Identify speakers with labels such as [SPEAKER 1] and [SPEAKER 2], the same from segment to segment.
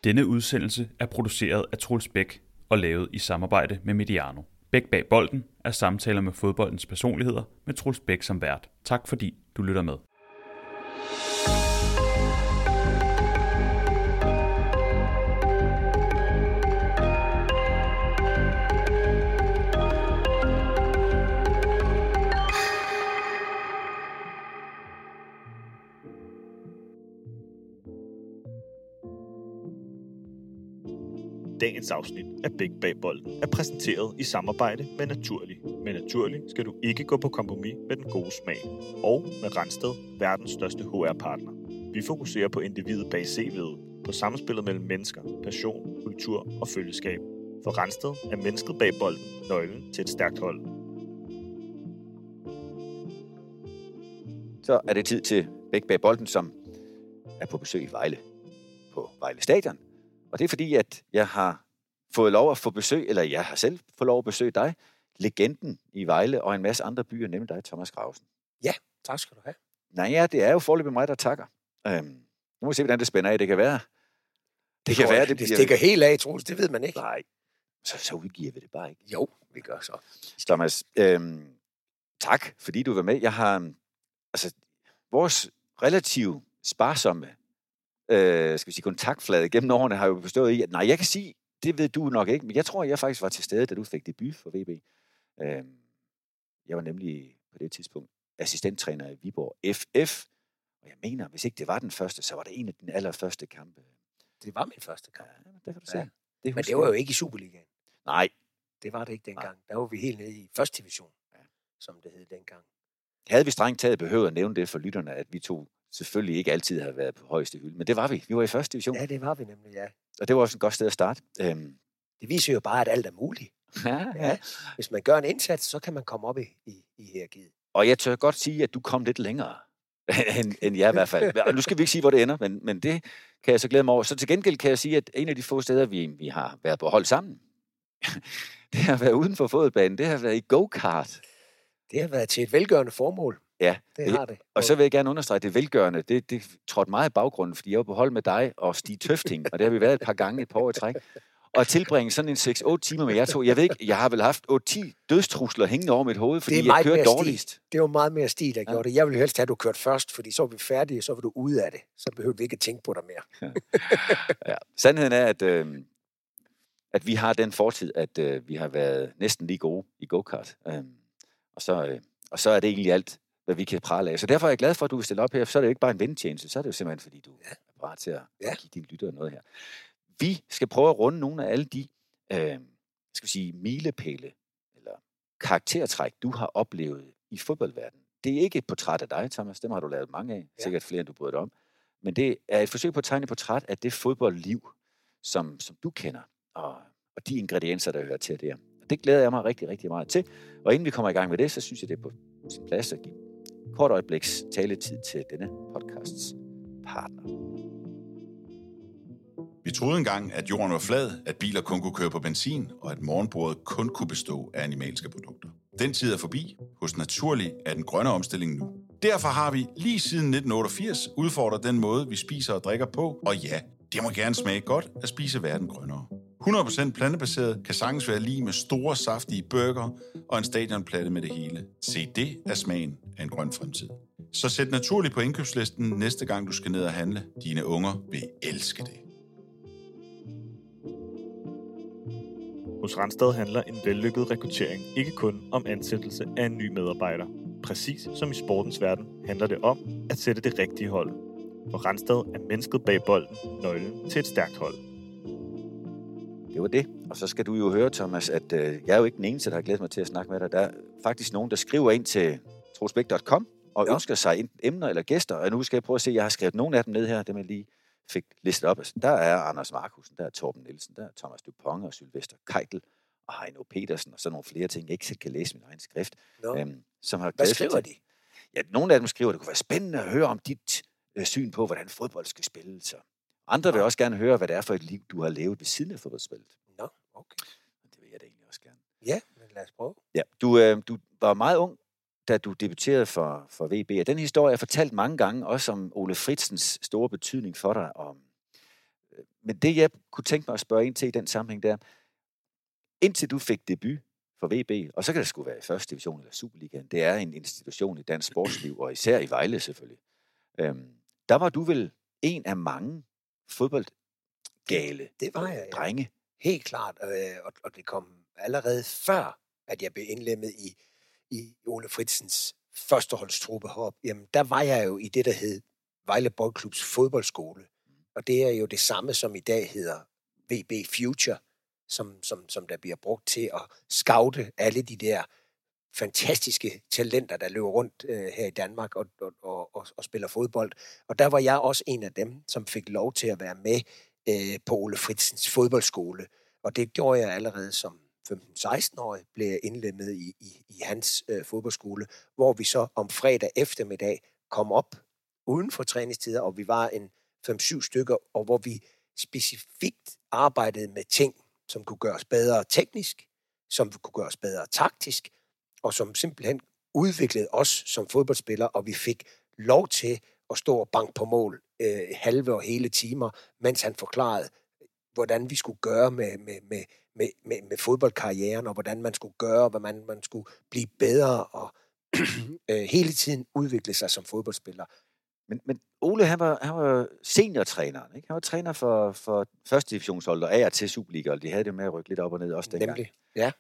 [SPEAKER 1] Denne udsendelse er produceret af Troels Bæk og lavet i samarbejde med Mediano. Bæk bag bolden er samtaler med fodboldens personligheder med Troels Bæk som vært. Tak fordi du lytter med.
[SPEAKER 2] Dagens afsnit af Bæk bag bolden er præsenteret i samarbejde med Naturli. Med Naturli skal du ikke gå på kompromis med den gode smag. Og med Rensted, verdens største HR-partner. Vi fokuserer på individet bag CV'et, på samspillet mellem mennesker, passion, kultur og følgeskab. For Rensted er mennesket bag bolden nøglen til et stærkt hold.
[SPEAKER 3] Så er det tid til Bæk bag bolden, som er på besøg i Vejle, på Vejle Stadion. Og det er fordi, at jeg har fået lov at få besøg, eller jeg har selv fået lov at besøge dig, legenden i Vejle og en masse andre byer, nemlig dig, Thomas Gravesen.
[SPEAKER 4] Ja, tak skal du have.
[SPEAKER 3] Nej, ja, det er jo foreløbig mig, der takker. Nu må vi se, hvordan det spænder af. Det kan være.
[SPEAKER 4] Det stikker helt af, Troels. Det ved man ikke.
[SPEAKER 3] Nej, så udgiver vi det bare ikke.
[SPEAKER 4] Jo, vi gør så.
[SPEAKER 3] Thomas, tak, fordi du var med. Jeg har, vores relativt sparsomme kontaktflade gennem årene har jo bestået i, at nej, jeg kan sige, det ved du nok ikke, men jeg tror, jeg faktisk var til stede, da du fik debut for VB. Jeg var nemlig på det tidspunkt assistenttræner i Viborg FF, og jeg mener, hvis ikke det var den første, så var det en af dine allerførste kampe.
[SPEAKER 4] Det var min første kamp.
[SPEAKER 3] Ja, det kan du se.
[SPEAKER 4] Ja. Men det var jo ikke i Superligaen.
[SPEAKER 3] Nej.
[SPEAKER 4] Det var det ikke dengang. Der var vi helt nede i første division, som det hed dengang.
[SPEAKER 3] Havde vi strengt taget behøvet at nævne det for lytterne, at vi to selvfølgelig ikke altid har været på højeste hylde, men det var vi. Vi var i første division.
[SPEAKER 4] Ja, det var vi nemlig, ja.
[SPEAKER 3] Og det var også et godt sted at starte.
[SPEAKER 4] Det viser jo bare, at alt er muligt. Ja. Hvis man gør en indsats, så kan man komme op i hierarkiet.
[SPEAKER 3] Og jeg tør godt sige, at du kom lidt længere end jeg i hvert fald. Og nu skal vi ikke sige, hvor det ender, men det kan jeg så glæde mig over. Så til gengæld kan jeg sige, at en af de få steder, vi har været på hold sammen, det har været uden for fodboldbanen. Det har været i go-kart.
[SPEAKER 4] Det har været til et velgørende formål.
[SPEAKER 3] Ja,
[SPEAKER 4] det har det.
[SPEAKER 3] Og så vil jeg gerne understrege, at det velgørende, det trådte meget i baggrunden, fordi jeg var på hold med dig og Stig Tøfting, og det har vi været et par gange, et par år i træk. Og tilbringe sådan en 6-8 timer med jer to. Jeg ved ikke, jeg har vel haft 8-10 dødstrusler hængende over mit hoved, fordi jeg kørte dårligst.
[SPEAKER 4] Det var meget mere Stig, der gjorde det. Jeg ville helst have, at du kørte først, fordi så var vi færdige, så var du ude af det. Så behøvede vi ikke at tænke på dig mere.
[SPEAKER 3] Ja. Sandheden er, at vi har den fortid, at vi har været næsten lige gode i go-kart. Og så er det egentlig alt, hvad vi kan prale af. Så derfor er jeg glad for, at du vil stille op her, for så er det jo ikke bare en ventjeneste, så er det jo simpelthen, fordi du er parat til at give dine lyttere noget her. Vi skal prøve at runde nogle af alle de, milepæle, eller karaktertræk, du har oplevet i fodboldverdenen. Det er ikke et portræt af dig, Thomas, dem har du lavet mange af, sikkert flere, end du bryder dig om. Men det er et forsøg på at tegne et portræt af det fodboldliv, som du kender, og de ingredienser, der hører til der. Og det glæder jeg mig rigtig, rigtig meget til. Og inden vi kommer i gang med det, så synes jeg, det er på sin plads at give kort øjebliks taletid til denne podcasts partner.
[SPEAKER 5] Vi troede engang, at jorden var flad, at biler kun kunne køre på benzin, og at morgenbordet kun kunne bestå af animalske produkter. Den tid er forbi. Hos Naturli er den grønne omstilling nu. Derfor har vi lige siden 1988 udfordret den måde, vi spiser og drikker på, og ja, det må gerne smage godt at spise verden grønnere. 100% plantebaseret kan sagtens være lige med store, saftige burger og en stadionplatte med det hele. Se, det er smagen af en grøn fremtid. Så sæt Naturli på indkøbslisten næste gang, du skal ned og handle. Dine unger vil elske det.
[SPEAKER 2] Hos Rensted handler en vellykket rekruttering ikke kun om ansættelse af en ny medarbejder. Præcis som i sportens verden handler det om at sætte det rigtige hold. For Rensted er mennesket bag bolden nøglen til et stærkt hold.
[SPEAKER 3] Det var det. Og så skal du jo høre, Thomas, at jeg er jo ikke den eneste, der har glædet mig til at snakke med dig. Der er faktisk nogen, der skriver ind til troelsbæk.com og ønsker sig emner eller gæster. Og nu skal jeg prøve at se, jeg har skrevet nogle af dem ned her, dem jeg lige fik listet op. Der er Anders Markusen, der er Torben Nielsen, der er Thomas Dupont og Sylvester Keitel og Heino Petersen og så nogle flere ting, jeg ikke selv kan læse min egen skrift. Som har
[SPEAKER 4] Hvad skriver de?
[SPEAKER 3] Ja, nogle af dem skriver, at det kunne være spændende at høre om dit syn på, hvordan fodbold skal spilles. Andre vil også gerne høre, hvad det er for et liv, du har levet ved siden af fodboldspillet.
[SPEAKER 4] Nå, okay.
[SPEAKER 3] Det vil jeg da egentlig også gerne.
[SPEAKER 4] Ja, men lad os prøve.
[SPEAKER 3] Ja, du var meget ung, da du debuterede for VB. Og den historie er fortalt mange gange, også om Ole Fritzens store betydning for dig. Og Men det, jeg kunne tænke mig at spørge ind til i den sammenhæng, der, indtil du fik debut for VB, og så kan det sgu være i første division eller Superligaen, det er en institution i dansk sportsliv, og især i Vejle selvfølgelig. Der var du vel en af mange fodboldgale
[SPEAKER 4] det var jeg,
[SPEAKER 3] drenge.
[SPEAKER 4] Helt klart, og det kom allerede før, at jeg blev indlemmet i Ole Fritzens førsteholdstruppe heroppe. Jamen, der var jeg jo i det, der hed Vejle Boldklubs fodboldskole. Og det er jo det samme, som i dag hedder VB Future, som der bliver brugt til at scoute alle de der fantastiske talenter, der løber rundt her i Danmark og spiller fodbold. Og der var jeg også en af dem, som fik lov til at være med på Ole Fritzens fodboldskole. Og det gjorde jeg allerede som 15-16-årig, blev jeg indlemmet i hans fodboldskole, hvor vi så om fredag eftermiddag kom op uden for træningstider, og vi var en 5-7 stykker, og hvor vi specifikt arbejdede med ting, som kunne gøres bedre teknisk, som kunne gøres bedre taktisk, og som simpelthen udviklede os som fodboldspillere, og vi fik lov til at stå og banke på mål halve og hele timer, mens han forklarede, hvordan vi skulle gøre med fodboldkarrieren, og hvordan man skulle gøre, hvordan man skulle blive bedre, og hele tiden udvikle sig som fodboldspiller.
[SPEAKER 3] Men Ole, han var seniortræneren, ikke? Han var træner for første divisionshold og af til Superliga, og de havde det med at rykke lidt op og ned også dengang.
[SPEAKER 4] Nemlig, ja.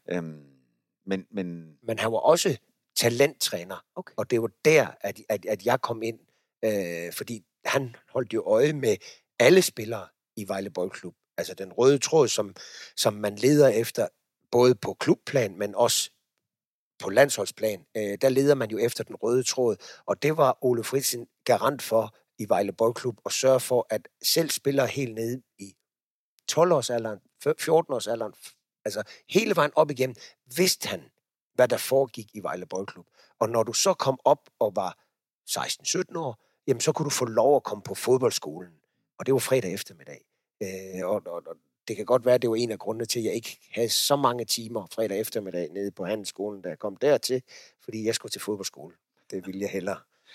[SPEAKER 3] Men
[SPEAKER 4] han var også talenttræner, okay. Og det var der, at jeg kom ind, fordi han holdt jo øje med alle spillere i Vejle Boldklub. Altså den røde tråd, som man leder efter, både på klubplan, men også på landsholdsplan, der leder man jo efter den røde tråd, og det var Ole Fritzen garant for i Vejle Boldklub, at sørge for, at selv spillere helt nede i 12-årsalderen, 14-årsalderen, altså hele vejen op igennem, vidste han, hvad der foregik i Vejle Boldklub. Og når du så kom op og var 16-17 år, jamen så kunne du få lov at komme på fodboldskolen, og det var fredag eftermiddag. Og det kan godt være, at det var en af grundene til, at jeg ikke havde så mange timer fredag eftermiddag nede på handelsskolen, da jeg kom dertil, fordi jeg skulle til fodboldskole. Det ville jeg hellere.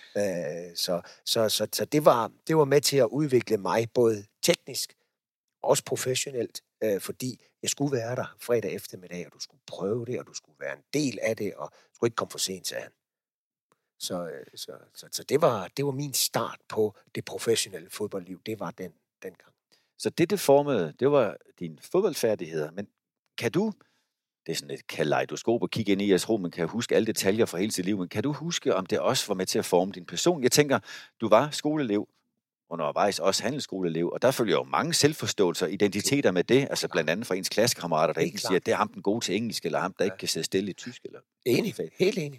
[SPEAKER 4] Så det var med til at udvikle mig, både teknisk og også professionelt, fordi jeg skulle være der fredag eftermiddag, og du skulle prøve det, og du skulle være en del af det, og du skulle ikke komme for sent, sagde han. Så det var min start på det professionelle fodboldliv. Det var dengang.
[SPEAKER 3] Så det formede, det var dine fodboldfærdigheder, men kan du, det er sådan et kaleidoskop at kigge ind i, jeg tror, man kan huske alle detaljer fra hele sit liv, men kan du huske, om det også var med til at forme din person? Jeg tænker, du var skoleelev, undervejs også handelsskoleelev, og der følger jo mange selvforståelser, identiteter med det, altså blandt andet fra ens klassekammerater, der ikke siger, at det er ham den gode til engelsk, eller ham, der ikke kan sidde stille i tysk. Eller...
[SPEAKER 4] Enig, helt enig.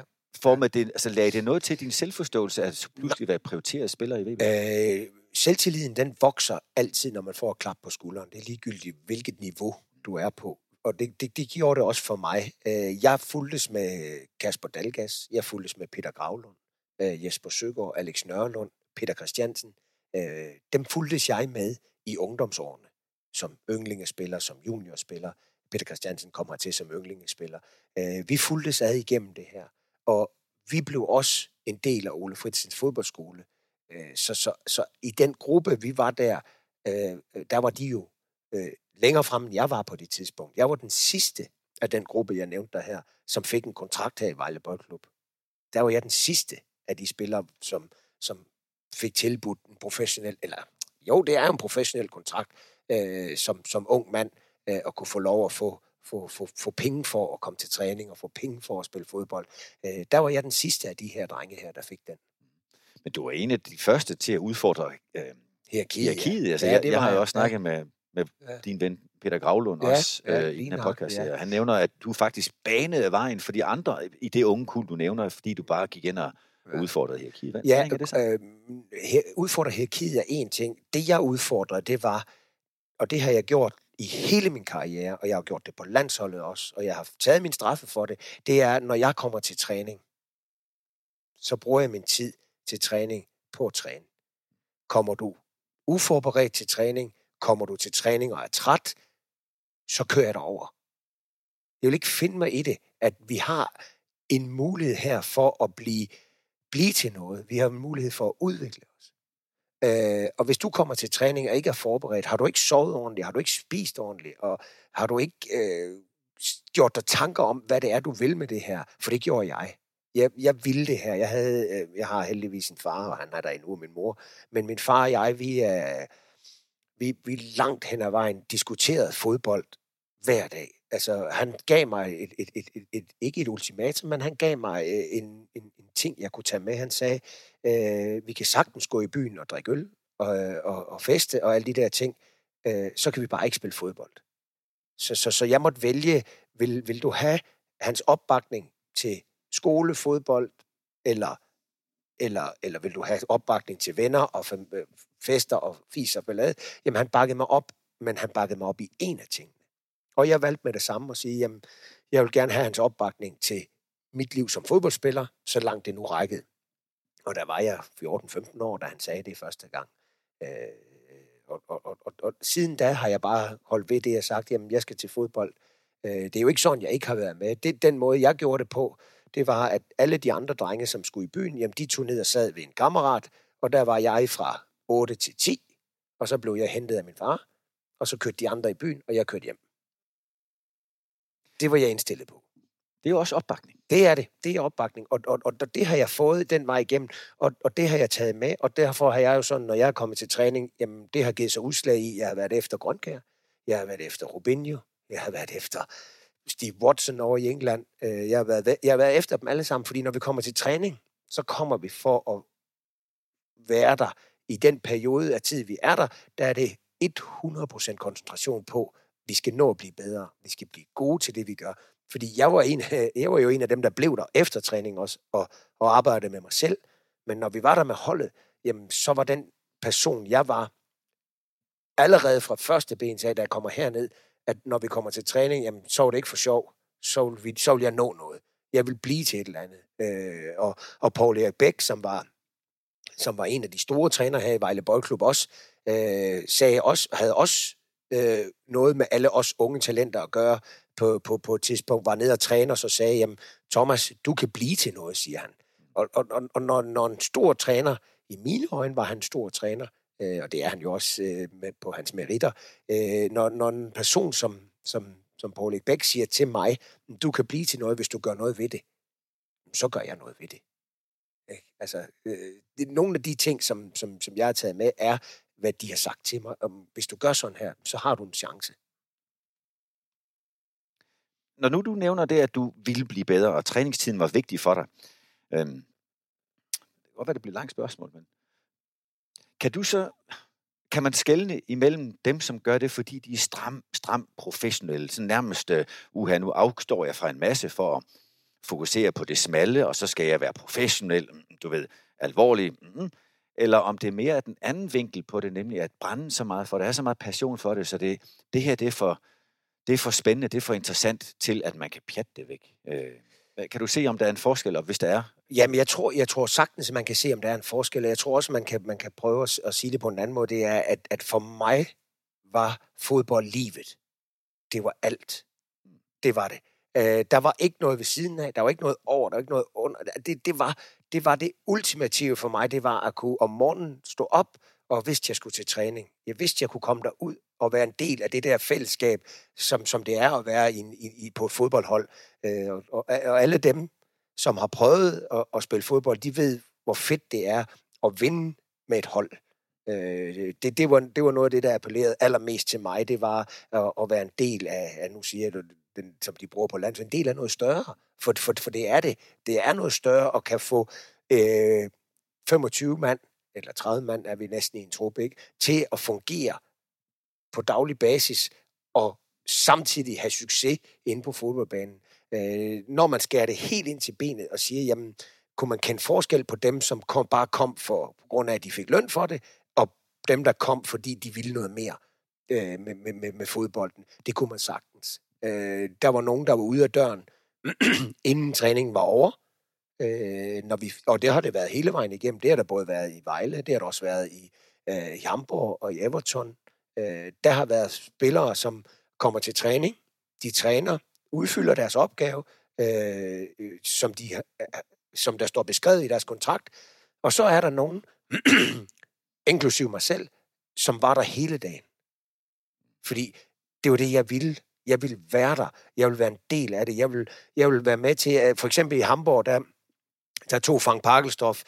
[SPEAKER 3] Lagde det noget til din selvforståelse, at du pludselig være prioriteret spiller i VB?
[SPEAKER 4] Selvtilliden, den vokser altid, når man får et klap på skulderen. Det er ligegyldigt, hvilket niveau du er på. Og det gjorde det også for mig. Jeg fulgtes med Kasper Dalgas, jeg fulgtes med Peter Gravlund, Jesper Søgaard, Alex Nørlund, Peter Christiansen. Dem fulgtes jeg med i ungdomsårene, som yndlingespiller, som juniorspiller. Peter Christiansen kom hertil som yndlingespiller. Vi fulgtes ad igennem det her, og vi blev også en del af Ole Fritzens fodboldskole. Så i den gruppe, vi var der var de jo længere frem, end jeg var på det tidspunkt. Jeg var den sidste af den gruppe, jeg nævnte der her, som fik en kontrakt her i Vejle Boldklub. Der var jeg den sidste af de spillere, som fik tilbudt en professionel, eller jo, det er en professionel kontrakt, som ung mand, at kunne få lov at få penge for at komme til træning, og få penge for at spille fodbold. Der var jeg den sidste af de her drenge her, der fik den.
[SPEAKER 3] Men du var en af de første til at udfordre hierarkiet.
[SPEAKER 4] Ja.
[SPEAKER 3] Altså, jeg har jo også snakket med din ven Peter Gravlund også i den her podcast. Ja. Han nævner, at du faktisk banede vejen for de andre i det unge kul, du nævner, fordi du bare gik ind og udfordrede hierarkiet.
[SPEAKER 4] Udfordre hierarkiet er en ting. Det jeg udfordrede, det var, og det har jeg gjort i hele min karriere, og jeg har gjort det på landsholdet også, og jeg har taget min straffe for det, det er, når jeg kommer til træning, så bruger jeg min tid til træning på at træne. Kommer du uforberedt til træning, kommer du til træning og er træt, så kører jeg derover. Jeg vil ikke finde mig i det, at vi har en mulighed her for at blive til noget. Vi har en mulighed for at udvikle os. Og hvis du kommer til træning og ikke er forberedt, har du ikke sovet ordentligt, har du ikke spist ordentligt, og har du ikke gjort dig tanker om, hvad det er, du vil med det her? For det gjorde jeg. Jeg ville det her. Jeg har heldigvis en far, og han er der endnu, min mor. Men min far og jeg, vi langt hen ad vejen diskuterede fodbold hver dag. Altså, han gav mig ikke et ultimatum, men han gav mig en ting, jeg kunne tage med. Han sagde, vi kan sagtens gå i byen og drikke øl og feste og alle de der ting. Så kan vi bare ikke spille fodbold. Så jeg måtte vælge, vil du have hans opbakning til skolefodbold, eller vil du have opbakning til venner og fester og fis og ballade? Jamen, han bakkede mig op, men han bakkede mig op i en af tingene. Og jeg valgte med det samme at sige, jamen, jeg vil gerne have hans opbakning til mit liv som fodboldspiller, så langt det nu rækkede. Og der var jeg 14-15 år, da han sagde det første gang. Og siden da har jeg bare holdt ved det, jeg sagt, jamen, jeg skal til fodbold. Det er jo ikke sådan, jeg ikke har været med. Den måde, jeg gjorde det på, det var, at alle de andre drenge, som skulle i byen, jamen, de tog ned og sad ved en kammerat, og der var jeg fra 8 til 10, og så blev jeg hentet af min far, og så kørte de andre i byen, og jeg kørte hjem. Det var jeg indstillet på.
[SPEAKER 3] Det er jo også opbakning.
[SPEAKER 4] Det er det. Det er opbakning. Og det har jeg fået den vej igennem, og det har jeg taget med, og derfor har jeg jo sådan, når jeg er kommet til træning, jamen det har givet sig udslag i, jeg har været efter Grønkjær, jeg har været efter Robinho, jeg har været efter Steve Watson over i England, jeg har været efter dem alle sammen, fordi når vi kommer til træning, så kommer vi for at være der i den periode af tid, vi er der er det 100% koncentration på, vi skal nå at blive bedre, vi skal blive gode til det, vi gør. Fordi jeg var jo en af dem, der blev der efter træning også, og arbejdede med mig selv. Men når vi var der med holdet, jamen, så var den person, jeg var, allerede fra første ben, da jeg kommer herned, at når vi kommer til træning, jamen, så var det ikke for sjov. Så vil jeg nå noget. Jeg vil blive til et eller andet. Og Poul Erik Bæk, som var en af de store trænere her i Vejle Boldklub også, havde også noget med alle os unge talenter at gøre på et tidspunkt, var nede og træner, så sagde, jamen, Thomas, du kan blive til noget, siger han. Og når en stor træner, i mine øjne var han en stor træner, og det er han jo også på hans meritter, når en person som Poul Erik Bæk siger til mig, du kan blive til noget, hvis du gør noget ved det, så gør jeg noget ved det. Altså, nogle af de ting, som jeg har taget med, er, hvad de har sagt til mig. Hvis du gør sådan her, så har du en chance.
[SPEAKER 3] Når nu du nævner det, at du ville blive bedre, og træningstiden var vigtig for dig, det kan godt være, det bliver et langt spørgsmål, men kan man skelne imellem dem, som gør det, fordi de er stram professionelle, sådan nærmest, nu afstår jeg fra en masse for at fokusere på det smalle, og så skal jeg være professionel, du ved, alvorlig, eller om det er mere den anden vinkel på det, nemlig at brænde så meget for det, er så meget passion for det, så det her, det er for spændende, det er for interessant til, at man kan pjatte det væk. Kan du se, om der er en forskel, og hvis der er?
[SPEAKER 4] Jamen, jeg tror sagtens, at man kan se, om der er en forskel. Jeg tror også, man kan prøve at sige det på en anden måde. Det er, at for mig var fodbold livet. Det var alt. Det var det. Der var ikke noget ved siden af, der var ikke noget over, der var ikke noget under. Det var det ultimative for mig, det var at kunne om morgenen stå op, og vidste, jeg skulle til træning. Jeg vidste, jeg kunne komme derud og være en del af det der fællesskab, som det er at være på et fodboldhold. Og alle dem, som har prøvet at spille fodbold, de ved, hvor fedt det er at vinde med et hold. Det var noget af det, der appellerede allermest til mig. Det var at være en del af, nu siger jeg det, som de bruger på landet, en del af noget større. For det er det. Det er noget større og kan få 25 mand, eller 30 mand er vi næsten i en trup, ikke, til at fungere på daglig basis og samtidig have succes inde på fodboldbanen. Når man skærer det helt ind til benet og siger, jamen, kunne man kende forskel på dem, som bare kom på grund af, at de fik løn for det, og dem, der kom, fordi de ville noget mere med fodbolden. Det kunne man sagtens. Der var nogen, der var ude af døren, inden træningen var over. Og det har det været hele vejen igennem. Det har der både været i Vejle, det har der også været i Hamburg og i Everton. Der har været spillere, som kommer til træning. De træner, udfylder deres opgave, som der står beskrevet i deres kontrakt. Og så er der nogen, inklusive mig selv, som var der hele dagen. Fordi det var det, jeg ville. Jeg ville være der. Jeg ville være en del af det. Jeg ville være med til, for eksempel i Hamburg, der tog Frank Parkelstof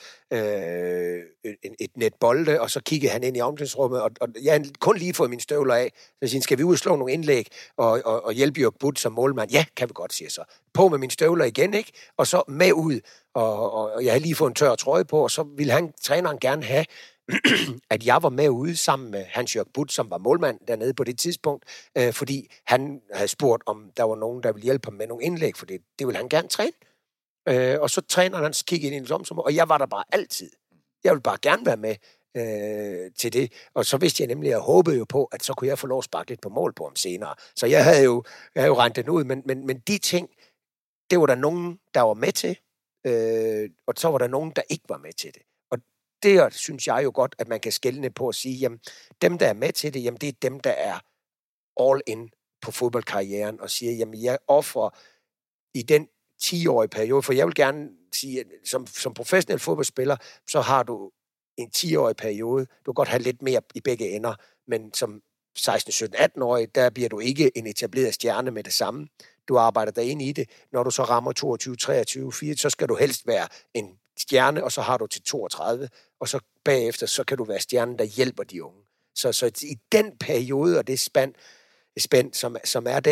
[SPEAKER 4] et net bolde, og så kiggede han ind i omklædningsrummet, og jeg havde kun lige fået mine støvler af. Så siger, skal vi ud og slå nogle indlæg og hjælpe Jörg Butt som målmand? Ja, kan vi godt, siger så. På med mine støvler igen, ikke? Og så med ud, og jeg havde lige fået en tør trøje på, og så ville træneren gerne have, at jeg var med ude sammen med Hans-Jörg Butt, som var målmand dernede på det tidspunkt, fordi han havde spurgt, om der var nogen, der ville hjælpe ham med nogle indlæg, for det ville han gerne træne. Og så træneren han kiggede ind i en og jeg var der bare altid. Jeg ville bare gerne være med til det. Og så vidste jeg nemlig, at jeg håbede jo på, at så kunne jeg få lov at sparke lidt på mål på ham senere. Så jeg havde jo regnet den ud, men de ting, det var der nogen, der var med til, og så var der nogen, der ikke var med til det. Og det synes jeg jo godt, at man kan skelne på at sige, jamen dem, der er med til det, jamen det er dem, der er all in på fodboldkarrieren, og siger, jamen jeg offrer i den 10-årige periode, for jeg vil gerne sige, at som professionel fodboldspiller, så har du en 10-årig periode. Du kan godt have lidt mere i begge ender, men som 16, 17, 18-årig, der bliver du ikke en etableret stjerne med det samme. Du arbejder dig ind i det. Når du så rammer 22, 23, 24, så skal du helst være en stjerne, og så har du til 32, og så bagefter, så kan du være stjernen, der hjælper de unge. Så i den periode, og det spænd som er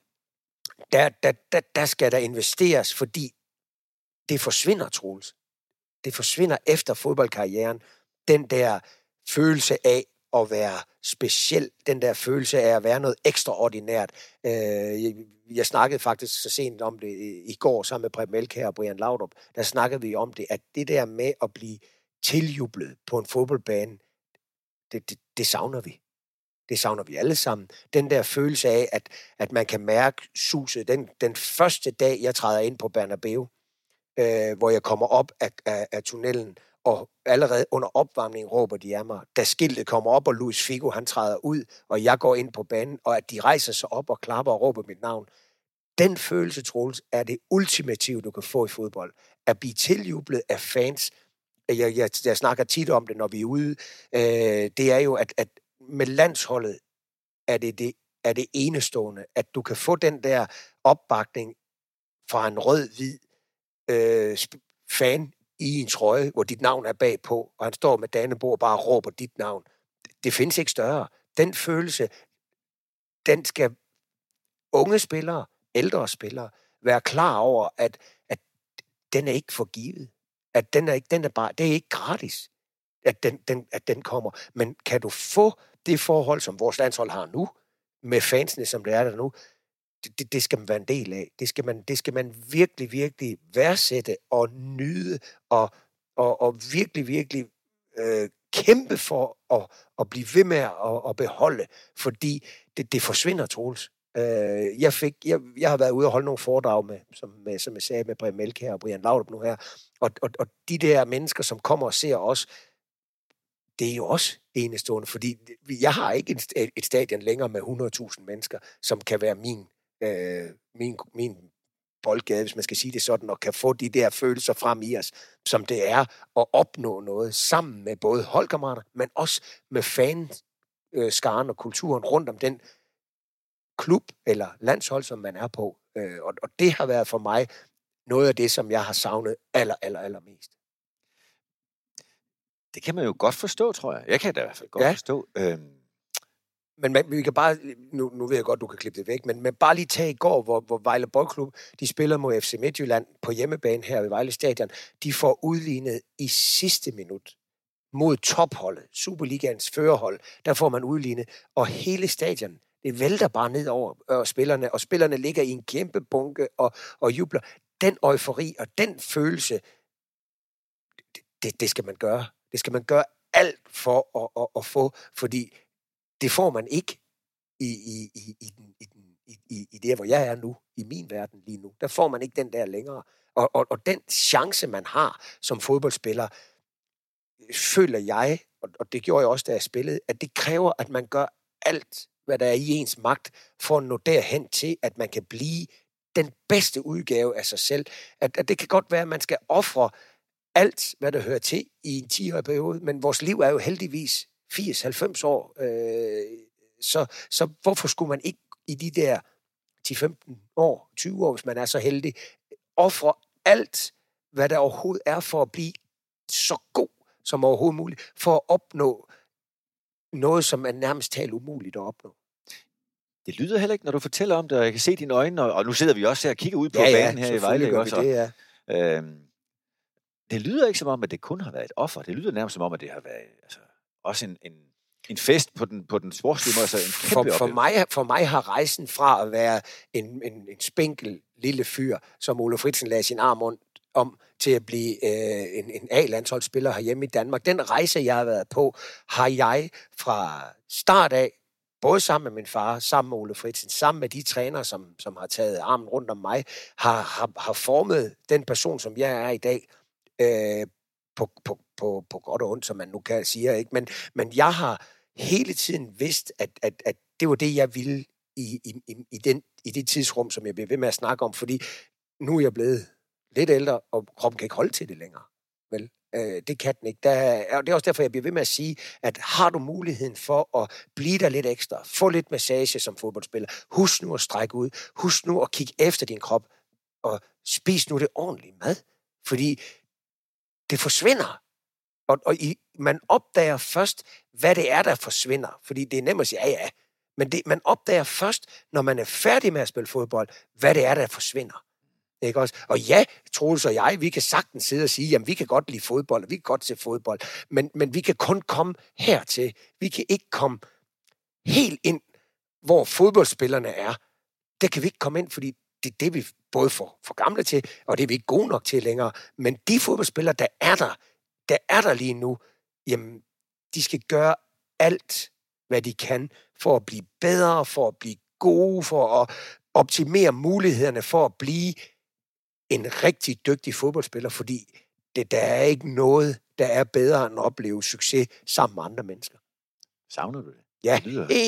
[SPEAKER 4] der skal der investeres, fordi det forsvinder, Troels. Det forsvinder efter fodboldkarrieren. Den der følelse af at være speciel, den der følelse af at være noget ekstraordinært. Jeg snakkede faktisk så sent om det i går sammen med Preben Elkjær og Brian Laudrup. Der snakkede vi om det, at det der med at blive tiljublet på en fodboldbane, det savner vi. Det savner vi alle sammen. Den der følelse af, at man kan mærke suset. Den første dag, jeg træder ind på Bernabeu, hvor jeg kommer op af tunnelen, og allerede under opvarmningen råber de af mig. Da skiltet kommer op, og Luis Figo, han træder ud, og jeg går ind på banen, og at de rejser sig op og klapper og råber mit navn. Den følelse, Troels, er det ultimative, du kan få i fodbold. At blive tiljublet af fans. Jeg snakker tit om det, når vi er ude. Det er jo, at med landsholdet er det enestående, at du kan få den der opbakning fra en rød-hvid fan i en trøje, hvor dit navn er bagpå, og han står med Dannebrog og bare råber dit navn. Det findes ikke større. Den følelse, den skal unge spillere, ældre spillere, være klar over, at den er ikke forgivet. At det er ikke gratis, at den kommer. Men kan du få det forhold, som vores landshold har nu, med fansene, som det er der nu, det skal man være en del af. Det skal man virkelig, virkelig værdsætte og nyde og virkelig, virkelig kæmpe for at blive ved med at beholde, fordi det forsvinder, Troels. Jeg har været ude og holde nogle foredrag som jeg sagde, med Preben Elkjær og Brian Laudrup nu her, og de der mennesker, som kommer og ser os, det er jo også enestående, fordi jeg har ikke et stadion længere med 100.000 mennesker, som kan være min boldgade, hvis man skal sige det sådan, og kan få de der følelser frem i os, som det er at opnå noget sammen med både holdkammerater, men også med fanskaren og kulturen rundt om den klub eller landshold, som man er på. Og det har været for mig noget af det, som jeg har savnet allermest.
[SPEAKER 3] Det kan man jo godt forstå, tror jeg. Jeg kan da i hvert fald godt forstå.
[SPEAKER 4] Men vi kan bare, nu ved jeg godt, du kan klippe det væk, men bare lige tage i går, hvor Vejle Boldklub, de spiller mod FC Midtjylland på hjemmebane her ved Vejle Stadion. De får udlignet i sidste minut mod topholdet, Superligaens førerhold. Der får man udlignet, og hele stadion, det vælter bare ned over spillerne, og spillerne ligger i en kæmpe bunke og jubler. Den eufori og den følelse, det skal man gøre. Det skal man gøre alt for at få, fordi det får man ikke i det, hvor jeg er nu, i min verden lige nu. Der får man ikke den der længere. Og den chance, man har som fodboldspiller, føler jeg, og det gjorde jeg også, da jeg spillede, at det kræver, at man gør alt, hvad der er i ens magt, for at nå derhen til, at man kan blive den bedste udgave af sig selv. At det kan godt være, at man skal ofre alt, hvad der hører til i en 10-årig periode, men vores liv er jo heldigvis 80-90 år, så hvorfor skulle man ikke i de der 10-15 år, 20 år, hvis man er så heldig, ofre alt, hvad der overhovedet er for at blive så god som overhovedet muligt, for at opnå noget, som er nærmest talt umuligt at opnå.
[SPEAKER 3] Det lyder heller ikke, når du fortæller om det, og jeg kan se dine øjne, og nu sidder vi også her og kigger ud på banen her i Vejle. Også,
[SPEAKER 4] det, ja.
[SPEAKER 3] Det lyder ikke som om, at det kun har været et offer. Det lyder nærmest som om, at det har været også en fest på den sportslige måde. Altså en kæmpe
[SPEAKER 4] for mig har rejsen fra at være en spinkel lille fyr, som Ole Fritzen lagde sin arm rundt om, til at blive en A-landsholdsspiller herhjemme i Danmark. Den rejse, jeg har været på, har jeg fra start af, både sammen med min far, sammen med Ole Fritzen, sammen med de trænere, som har taget armen rundt om mig, har formet den person, som jeg er i dag, på godt og ondt, som man nu kan sige, ikke? Men jeg har hele tiden vidst, at det var det, jeg ville i det tidsrum, som jeg bliver ved med at snakke om, fordi nu er jeg blevet lidt ældre, og kroppen kan ikke holde til det længere. Vel? Det kan den ikke. Det er også derfor, jeg bliver ved med at sige, at har du muligheden for at blive der lidt ekstra, få lidt massage som fodboldspiller, husk nu at strække ud, husk nu at kigge efter din krop, og spis nu det ordentlige mad, fordi det forsvinder. Man opdager først, hvad det er, der forsvinder, fordi det er nemt at sige, ja, men man opdager først, når man er færdig med at spille fodbold, hvad det er, der forsvinder. Ikke også? Og ja, Troels og jeg, vi kan sagtens sidde og sige, jamen vi kan godt lide fodbold, og vi kan godt se fodbold, men vi kan kun komme hertil. Vi kan ikke komme helt ind, hvor fodboldspillerne er. Det kan vi ikke komme ind, fordi det er det, vi både for gamle til, og det er vi ikke gode nok til længere. Men de fodboldspillere, der er der lige nu, jamen, de skal gøre alt, hvad de kan, for at blive bedre, for at blive gode, for at optimere mulighederne for at blive en rigtig dygtig fodboldspiller, fordi der er ikke noget, der er bedre end at opleve succes sammen med andre mennesker.
[SPEAKER 3] Savner du det?
[SPEAKER 4] Ja,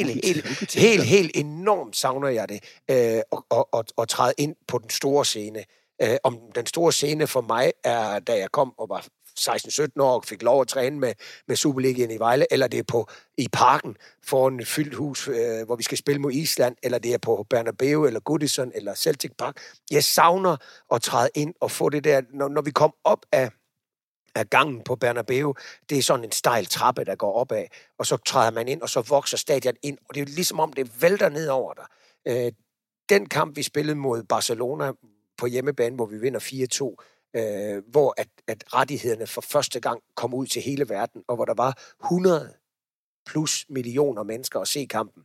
[SPEAKER 4] helt enormt savner jeg det, at træde ind på den store scene. Om den store scene for mig er, da jeg kom og var 16-17 år og fik lov at træne med Superligaen i Vejle, eller det er i Parken foran et fyldt hus, hvor vi skal spille mod Island, eller det er på Bernabeu, eller Goodison, eller Celtic Park. Jeg savner at træde ind og få det der, når vi kom op af gangen på Bernabeu, det er sådan en stejl trappe, der går opad, og så træder man ind, og så vokser stadion ind, og det er ligesom om, det vælter ned over dig. Den kamp, vi spillede mod Barcelona på hjemmebane, hvor vi vinder 4-2, hvor at rettighederne for første gang kom ud til hele verden, og hvor der var 100 plus millioner mennesker at se kampen.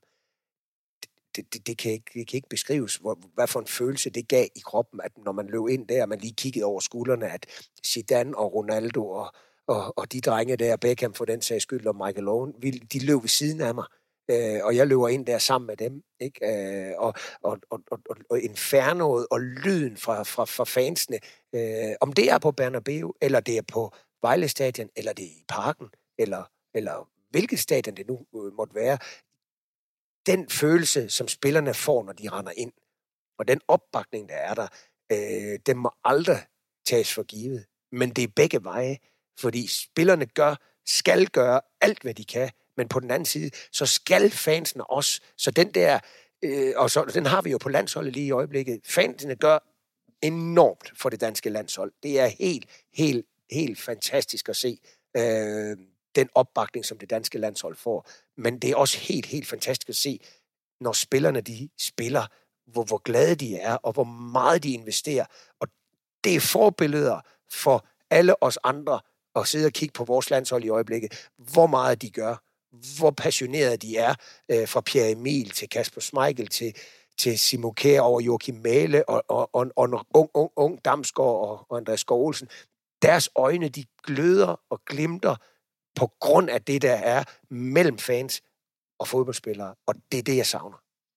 [SPEAKER 4] Det kan ikke beskrives, hvad for en følelse det gav i kroppen, at når man løb ind der, og man lige kiggede over skuldrene, at Zidane og Ronaldo og de drenge der, Beckham for den sags skyld, og Michael Owen, de løb ved siden af mig, og jeg løber ind der sammen med dem, ikke? Og infernoet og lyden fra fansene, om det er på Bernabeu, eller det er på Vejle Stadion, eller det er i Parken, eller hvilket stadion det nu måtte være, den følelse, som spillerne får, når de render ind, og den opbakning, der er der, den må aldrig tages for givet. Men det er begge veje, fordi spillerne skal gøre alt, hvad de kan, men på den anden side, så skal fansene også. Så den der, og så, den har vi jo på landsholdet lige i øjeblikket, fansene gør enormt for det danske landshold. Det er helt fantastisk at se den opbakning, som det danske landshold får. Men det er også helt fantastisk at se, når spillerne de spiller, hvor glade de er, og hvor meget de investerer. Og det er forbilleder for alle os andre at sidde og kigge på vores landshold i øjeblikket, hvor meget de gør, hvor passionerede de er, fra Pierre Emil til Kasper Schmeichel til Simon Kjær over Joachim Mæhle og ung Damsgaard og Andreas Skov Olsen. Deres øjne, de gløder og glimter på grund af det, der er mellem fans og fodboldspillere, og det er det, jeg savner.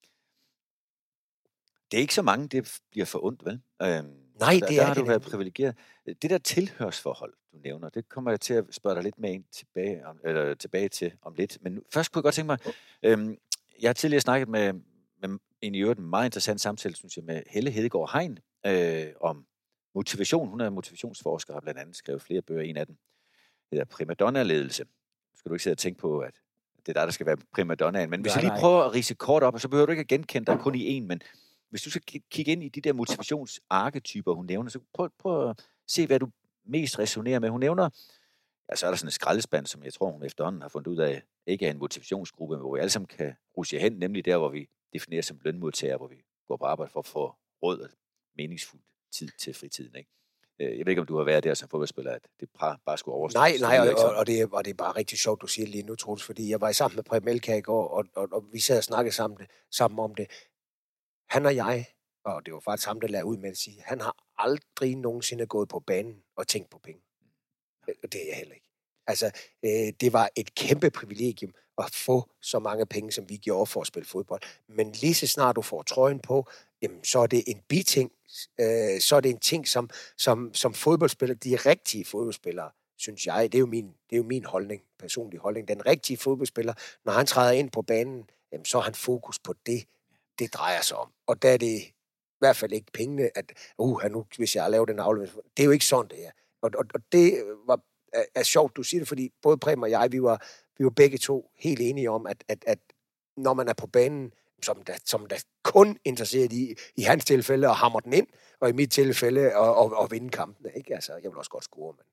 [SPEAKER 3] Det er ikke så mange, det bliver for ondt, vel?
[SPEAKER 4] Nej, det
[SPEAKER 3] der
[SPEAKER 4] er
[SPEAKER 3] har
[SPEAKER 4] det.
[SPEAKER 3] Du været privilegeret. Det der tilhørsforhold, du nævner, det kommer jeg til at spørge dig lidt med tilbage til om lidt. Men først kunne jeg godt tænke mig, jeg har tidligere snakket med en i øvrigt meget interessant samtale, synes jeg, med Helle Hedegaard Hein, om motivation. Hun er motivationsforsker, har blandt andet skrevet flere bøger. En af dem hedder Primadonna-ledelse. Skal du ikke sidde og tænke på, at det er dig, der skal være primadonnaen. Men hvis jeg lige prøver at ridse kort op, og så behøver du ikke at genkende dig kun i en, men hvis du skal kigge ind i de der motivationsarketyper, hun nævner, så prøv at se, hvad du mest resonerer med. Hun nævner, så er der sådan en skraldespand, som jeg tror, hun efterhånden har fundet ud af, ikke er en motivationsgruppe, hvor vi alle sammen kan rushe hen, nemlig der, hvor vi definerer som lønmodtagere, hvor vi går på arbejde for at få råd og meningsfuld tid til fritiden, ikke? Jeg ved ikke, om du har været der som fodboldspiller, at det bare skulle overstås.
[SPEAKER 4] Nej, og det er bare rigtig sjovt, du siger lige nu, Troels, fordi jeg var sammen med Preben Elkjær i går, og vi sad og snakkede sammen om det. Han og jeg, og det var faktisk ham, der lagde ud med at sige, han har aldrig nogensinde gået på banen og tænkt på penge. Det er jeg heller ikke. Altså, det var et kæmpe privilegium at få så mange penge, som vi gjorde for at spille fodbold. Men lige så snart du får trøjen på, jamen, så er det en biting. Så er det en ting, som fodboldspillere, de rigtige fodboldspillere, synes jeg, det er jo min holdning, personlig holdning. Den rigtige fodboldspiller, når han træder ind på banen, jamen, så har han fokus på det drejer sig om. Og der er det i hvert fald ikke pengene, at nu, hvis jeg laver den aflevering, det er jo ikke sådan, det er. Og det er sjovt, du siger det, fordi både Preben og jeg, vi var begge to helt enige om, at når man er på banen, som der kun interesseret i hans tilfælde at hamre den ind, og i mit tilfælde at vinde kampene, ikke? Altså, jeg vil også godt score, men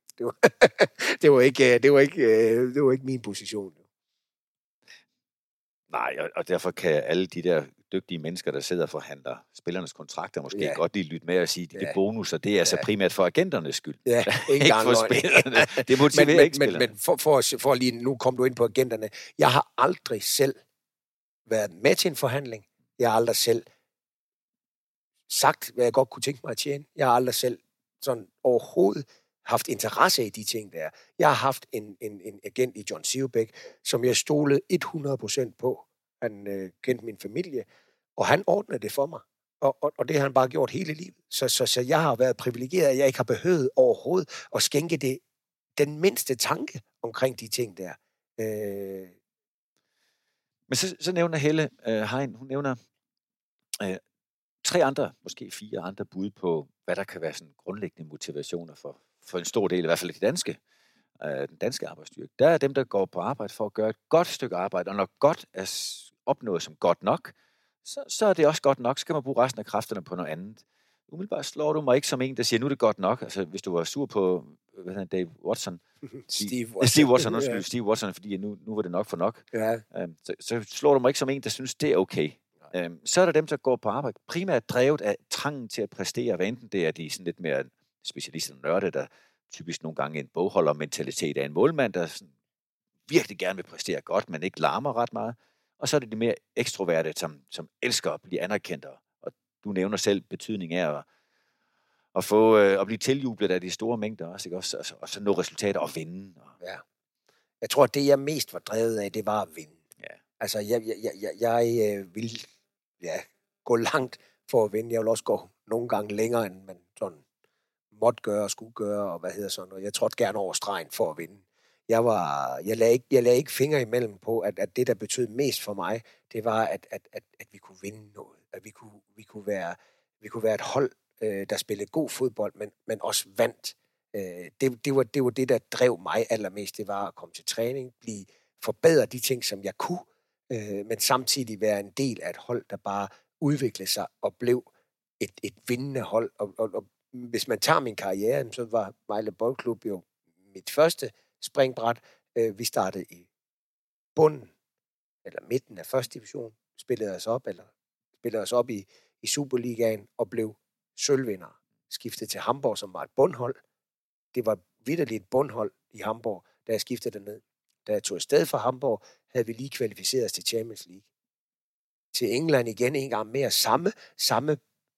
[SPEAKER 4] det var ikke min position.
[SPEAKER 3] Nej, og derfor kan alle de der dygtige mennesker, der sidder og forhandler spillernes kontrakter, måske godt lige lytte med og sige, de bonusser, det er altså primært for agenternes skyld.
[SPEAKER 4] Ja, ikke
[SPEAKER 3] for spillerne. Det motiverer ikke spillerne.
[SPEAKER 4] Men for lige, nu kom du ind på agenterne. Jeg har aldrig selv været med til en forhandling. Jeg har aldrig selv sagt, hvad jeg godt kunne tænke mig at tjene. Jeg har aldrig selv sådan overhovedet haft interesse i de ting der. Jeg har haft en agent i John Sivebæk, som jeg stolede 100% på. Han kendte min familie, og han ordnede det for mig. Og det har han bare gjort hele livet. Så jeg har været privilegeret, at jeg ikke har behøvet overhovedet at skænke det den mindste tanke omkring de ting der.
[SPEAKER 3] Men så nævner Helle Hein, hun nævner 3 andre, måske 4 andre bud på, hvad der kan være sådan grundlæggende motivationer for en stor del, i hvert fald den danske arbejdsstyrke. Der er dem, der går på arbejde for at gøre et godt stykke arbejde, og når godt er opnået som godt nok, så er det også godt nok, så kan man bruge resten af kræfterne på noget andet. Umiddelbart slår du mig ikke som en, der siger, nu er det godt nok. Altså, hvis du var sur på, Dave Watson. Steve Watson, fordi nu var det nok for nok. Ja. Så slår du mig ikke som en, der synes, det er okay. Så er der dem, der går på arbejde, primært drevet af trangen til at præstere, hvad enten det er de sådan lidt mere specialister og nørde, der typisk nogle gange en bogholdermentalitet af en målmand, der sådan virkelig gerne vil præstere godt, men ikke larmer ret meget. Og så er det de mere ekstroverte, som elsker at blive anerkendt. Og du nævner selv betydning af at få at blive tiljublet af de store mængder også, ikke? Og så nå resultater og vinde.
[SPEAKER 4] Ja. Jeg tror, at det jeg mest var drevet af, det var at vinde. Ja. Altså, jeg vil gå langt for at vinde. Jeg vil også gå nogle gange længere, end man sådan måtte gøre og skulle gøre, og og jeg trådte gerne over stregen for at vinde. Jeg lagde ikke fingre imellem på, at det, der betød mest for mig, det var, at vi kunne vinde noget. At vi kunne være et hold, der spillede god fodbold, men også vandt. Det var det, der drev mig allermest. Det var at komme til træning, forbedre de ting, som jeg kunne, men samtidig være en del af et hold, der bare udviklede sig og blev et vindende hold. Og hvis man tager min karriere, så var Vejle Boldklub jo mit første springbræt. Vi startede i bunden, eller midten af første division, spillede os op i Superligaen og blev sølvvinder. Skiftede til Hamburg, som var et bundhold. Det var vitterligt et bundhold i Hamburg, da jeg skiftede derned. Da jeg tog afsted fra Hamburg, havde vi lige kvalificeret os til Champions League. Til England igen en gang mere. Samme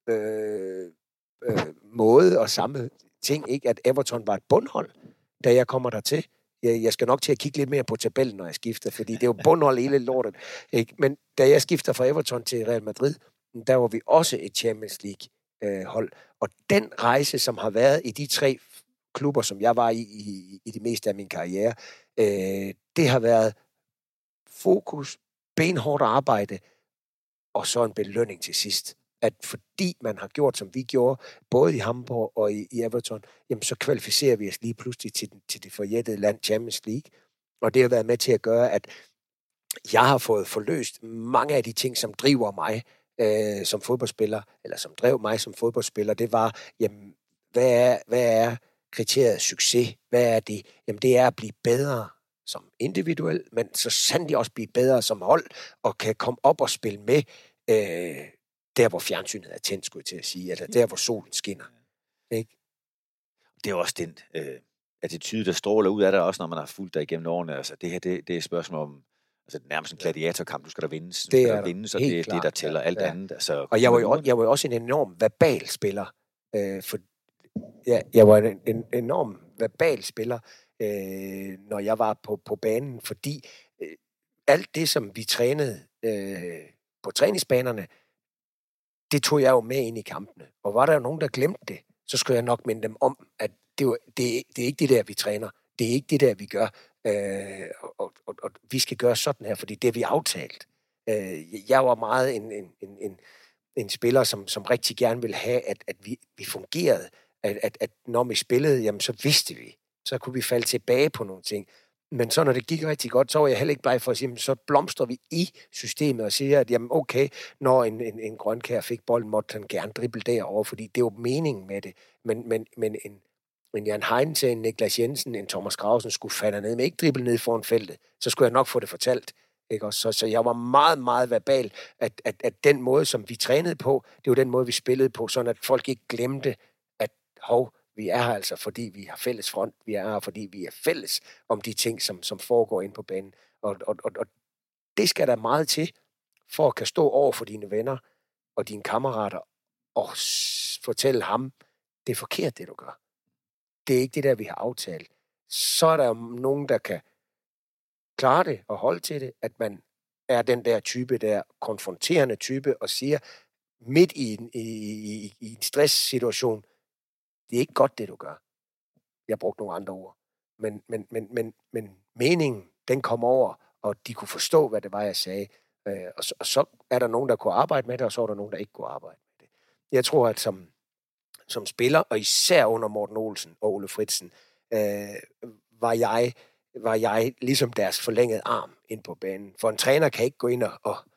[SPEAKER 4] måde og samme ting, ikke? At Everton var et bundhold, da jeg kommer dertil. Jeg skal nok til at kigge lidt mere på tabellen, når jeg skifter, fordi det er jo bundhold hele lortet. Ikke? Men da jeg skifter fra Everton til Real Madrid, der var vi også et Champions League-hold. Og den rejse, som har været i de 3 klubber, som jeg var i det meste af min karriere, det har været fokus, benhårdt arbejde, og så en belønning til sidst. at fordi man har gjort, som vi gjorde, både i Hamburg og i Everton, jamen så kvalificerer vi os lige pludselig til det forjættede land Champions League. Og det har været med til at gøre, at jeg har fået forløst mange af de ting, som driver mig som fodboldspiller, eller som drev mig som fodboldspiller. Det var, jamen, hvad er kriteriet succes? Hvad er det? Jamen, det er at blive bedre som individuel, men så sandelig også blive bedre som hold, og kan komme op og spille med der, hvor fjernsynet er tændt, skulle jeg til at sige, eller der, hvor solen skinner. Ikke?
[SPEAKER 3] Det er også den attitude, der stråler ud af dig, også når man har fulgt dig igennem årene. Altså, det her, det er et spørgsmål om, altså nærmest en gladiatorkamp, du skal der vindes. Så det er det, der tæller alt andet. Altså, og
[SPEAKER 4] jeg var jo også en enorm verbal spiller. Jeg var en enorm verbal spiller, når jeg var på banen, fordi alt det, som vi trænede på træningsbanerne, det tog jeg jo med ind i kampene. Og var der jo nogen, der glemte det, så skulle jeg nok minde dem om, at det er ikke det der, vi træner. Det er ikke det der, vi gør. Og vi skal gøre sådan her, fordi det er vi aftalt. Jeg var meget en spiller, som rigtig gerne ville have, at vi fungerede. At når vi spillede, jamen så vidste vi. Så kunne vi falde tilbage på nogle ting. Men så når det gik rigtig godt, så var jeg heller ikke bleg for at sige, så blomstrer vi i systemet og siger, at jamen okay, når en Grønkjær fik bolden, måtte han gerne drible derover, fordi det var meningen med det. Men en Jan Heinz, en Niklas Jensen, en Thomas Grausen skulle falde ned, men ikke drible ned foran feltet. Så skulle jeg nok få det fortalt. Ikke? Så jeg var meget, meget verbal, at den måde, som vi trænede på, det var den måde, vi spillede på, sådan at folk ikke glemte, at vi er her altså, fordi vi har fælles front. Vi er her, fordi vi er fælles om de ting, som foregår inde på banen. Og det skal der meget til, for at kan stå over for dine venner og dine kammerater og fortælle ham, det er forkert, det du gør. Det er ikke det der, vi har aftalt. Så er der jo nogen, der kan klare det og holde til det, at man er den der type, der konfronterende type, og siger midt i en stresssituation, det er ikke godt, det du gør. Jeg brugte nogle andre ord. Men meningen, den kom over, og de kunne forstå, hvad det var, jeg sagde. Og så er der nogen, der kunne arbejde med det, og så er der nogen, der ikke kunne arbejde med det. Jeg tror, at som spiller, og især under Morten Olsen og Ole Fritzen, var jeg ligesom deres forlængede arm ind på banen. For en træner kan ikke gå ind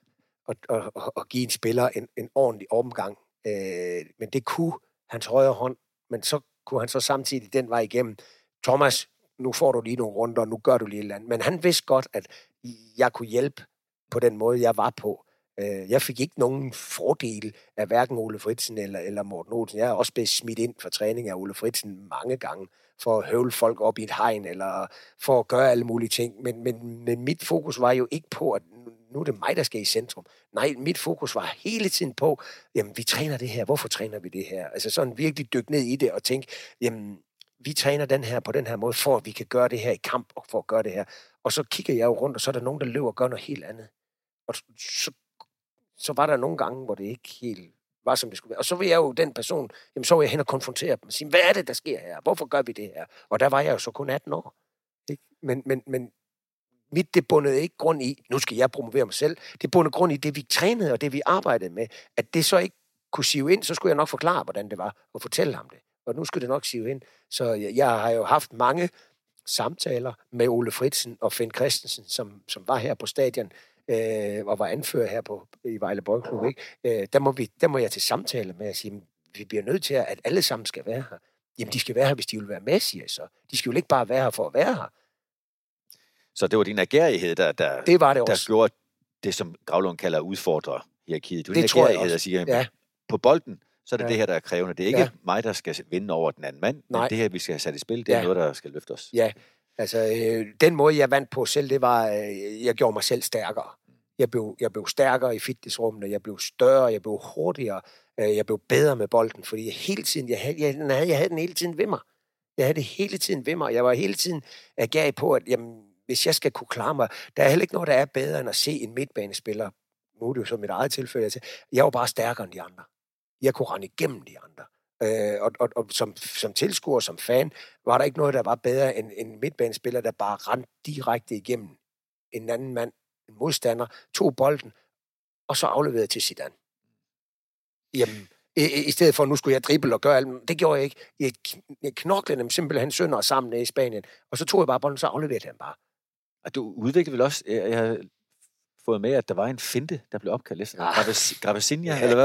[SPEAKER 4] og give en spiller en ordentlig omgang. Men det kunne hans højre hånd. Men så kunne han så samtidig den vej igennem. Thomas, nu får du lige nogle runder, nu gør du lige et eller andet. Men han vidste godt, at jeg kunne hjælpe på den måde, jeg var på. Jeg fik ikke nogen fordel af hverken Ole Fritzen eller Morten Olsen. Jeg er også blevet smidt ind for træning af Ole Fritzen mange gange, for at høvle folk op i et hegn, eller for at gøre alle mulige ting. Men mit fokus var jo ikke på, at nu er det mig, der skal i centrum. Nej, mit fokus var hele tiden på, jamen, vi træner det her. Hvorfor træner vi det her? Altså sådan virkelig dykke ned i det og tænke, jamen, vi træner den her på den her måde, for at vi kan gøre det her i kamp, og for at gøre det her. Og så kigger jeg jo rundt, og så er der nogen, der løber og gør noget helt andet. Og så var der nogle gange, hvor det ikke helt var, som det skulle være. Og så var jeg jo den person, jamen så var jeg hen og konfrontere dem og sige, hvad er det, der sker her? Hvorfor gør vi det her? Og der var jeg jo så kun 18 år. Ikke? Men det bundede ikke grund i, nu skal jeg promovere mig selv, det bundede grund i det, vi trænede og det, vi arbejdede med. At det så ikke kunne sive ind, så skulle jeg nok forklare, hvordan det var, og fortælle ham det. Og nu skulle det nok sive ind. Så jeg har jo haft mange samtaler med Ole Fritzen og Finn Christensen, som var her på stadion, og var anfører her i Vejle Boldklub, ikke? Der må jeg til samtale med at sige, vi bliver nødt til, at alle sammen skal være her. Jamen, de skal være her, hvis de vil være med, siger jeg så. De skal jo ikke bare være her for at være her.
[SPEAKER 3] Så det var din agerighed,
[SPEAKER 4] det var det
[SPEAKER 3] der
[SPEAKER 4] også.
[SPEAKER 3] gjorde det, som Gravlund kalder udfordrer hierarkiet. Du
[SPEAKER 4] det tror jeg også.
[SPEAKER 3] At sige,
[SPEAKER 4] ja.
[SPEAKER 3] På bolden, så er det det her, der er krævende. Det er ikke mig, der skal vinde over den anden mand, men det her, vi skal have sat i spil, det er noget, der skal løfte os.
[SPEAKER 4] Ja, altså den måde, jeg vandt på selv, det var, jeg gjorde mig selv stærkere. Jeg blev stærkere i fitnessrummene, jeg blev større, jeg blev hurtigere, jeg blev bedre med bolden, fordi jeg havde den hele tiden ved mig. Jeg havde det hele tiden ved mig. Jeg var hele tiden agerig på, at jamen, hvis jeg skal kunne klare mig, der er heller ikke noget, der er bedre end at se en midtbanespiller. Nu er det jo så mit eget tilfælde. Jeg var bare stærkere end de andre. Jeg kunne rende igennem de andre. Og som tilskuer, som fan, var der ikke noget, der var bedre end en midtbanespiller, der bare rendte direkte igennem en anden mand, en modstander, tog bolden, og så afleverede til Zidane. Jamen, i stedet for, at nu skulle jeg drible og gøre alt. Det gjorde jeg ikke. Jeg knoklede dem simpelthen sønder sammen nede i Spanien. Og så tog jeg bare bolden, så afleverede han bare.
[SPEAKER 3] Og du udviklede vel også... Jeg har fået med, at der var en finte, der blev opkaldt efter. Gravesinia, eller hvad?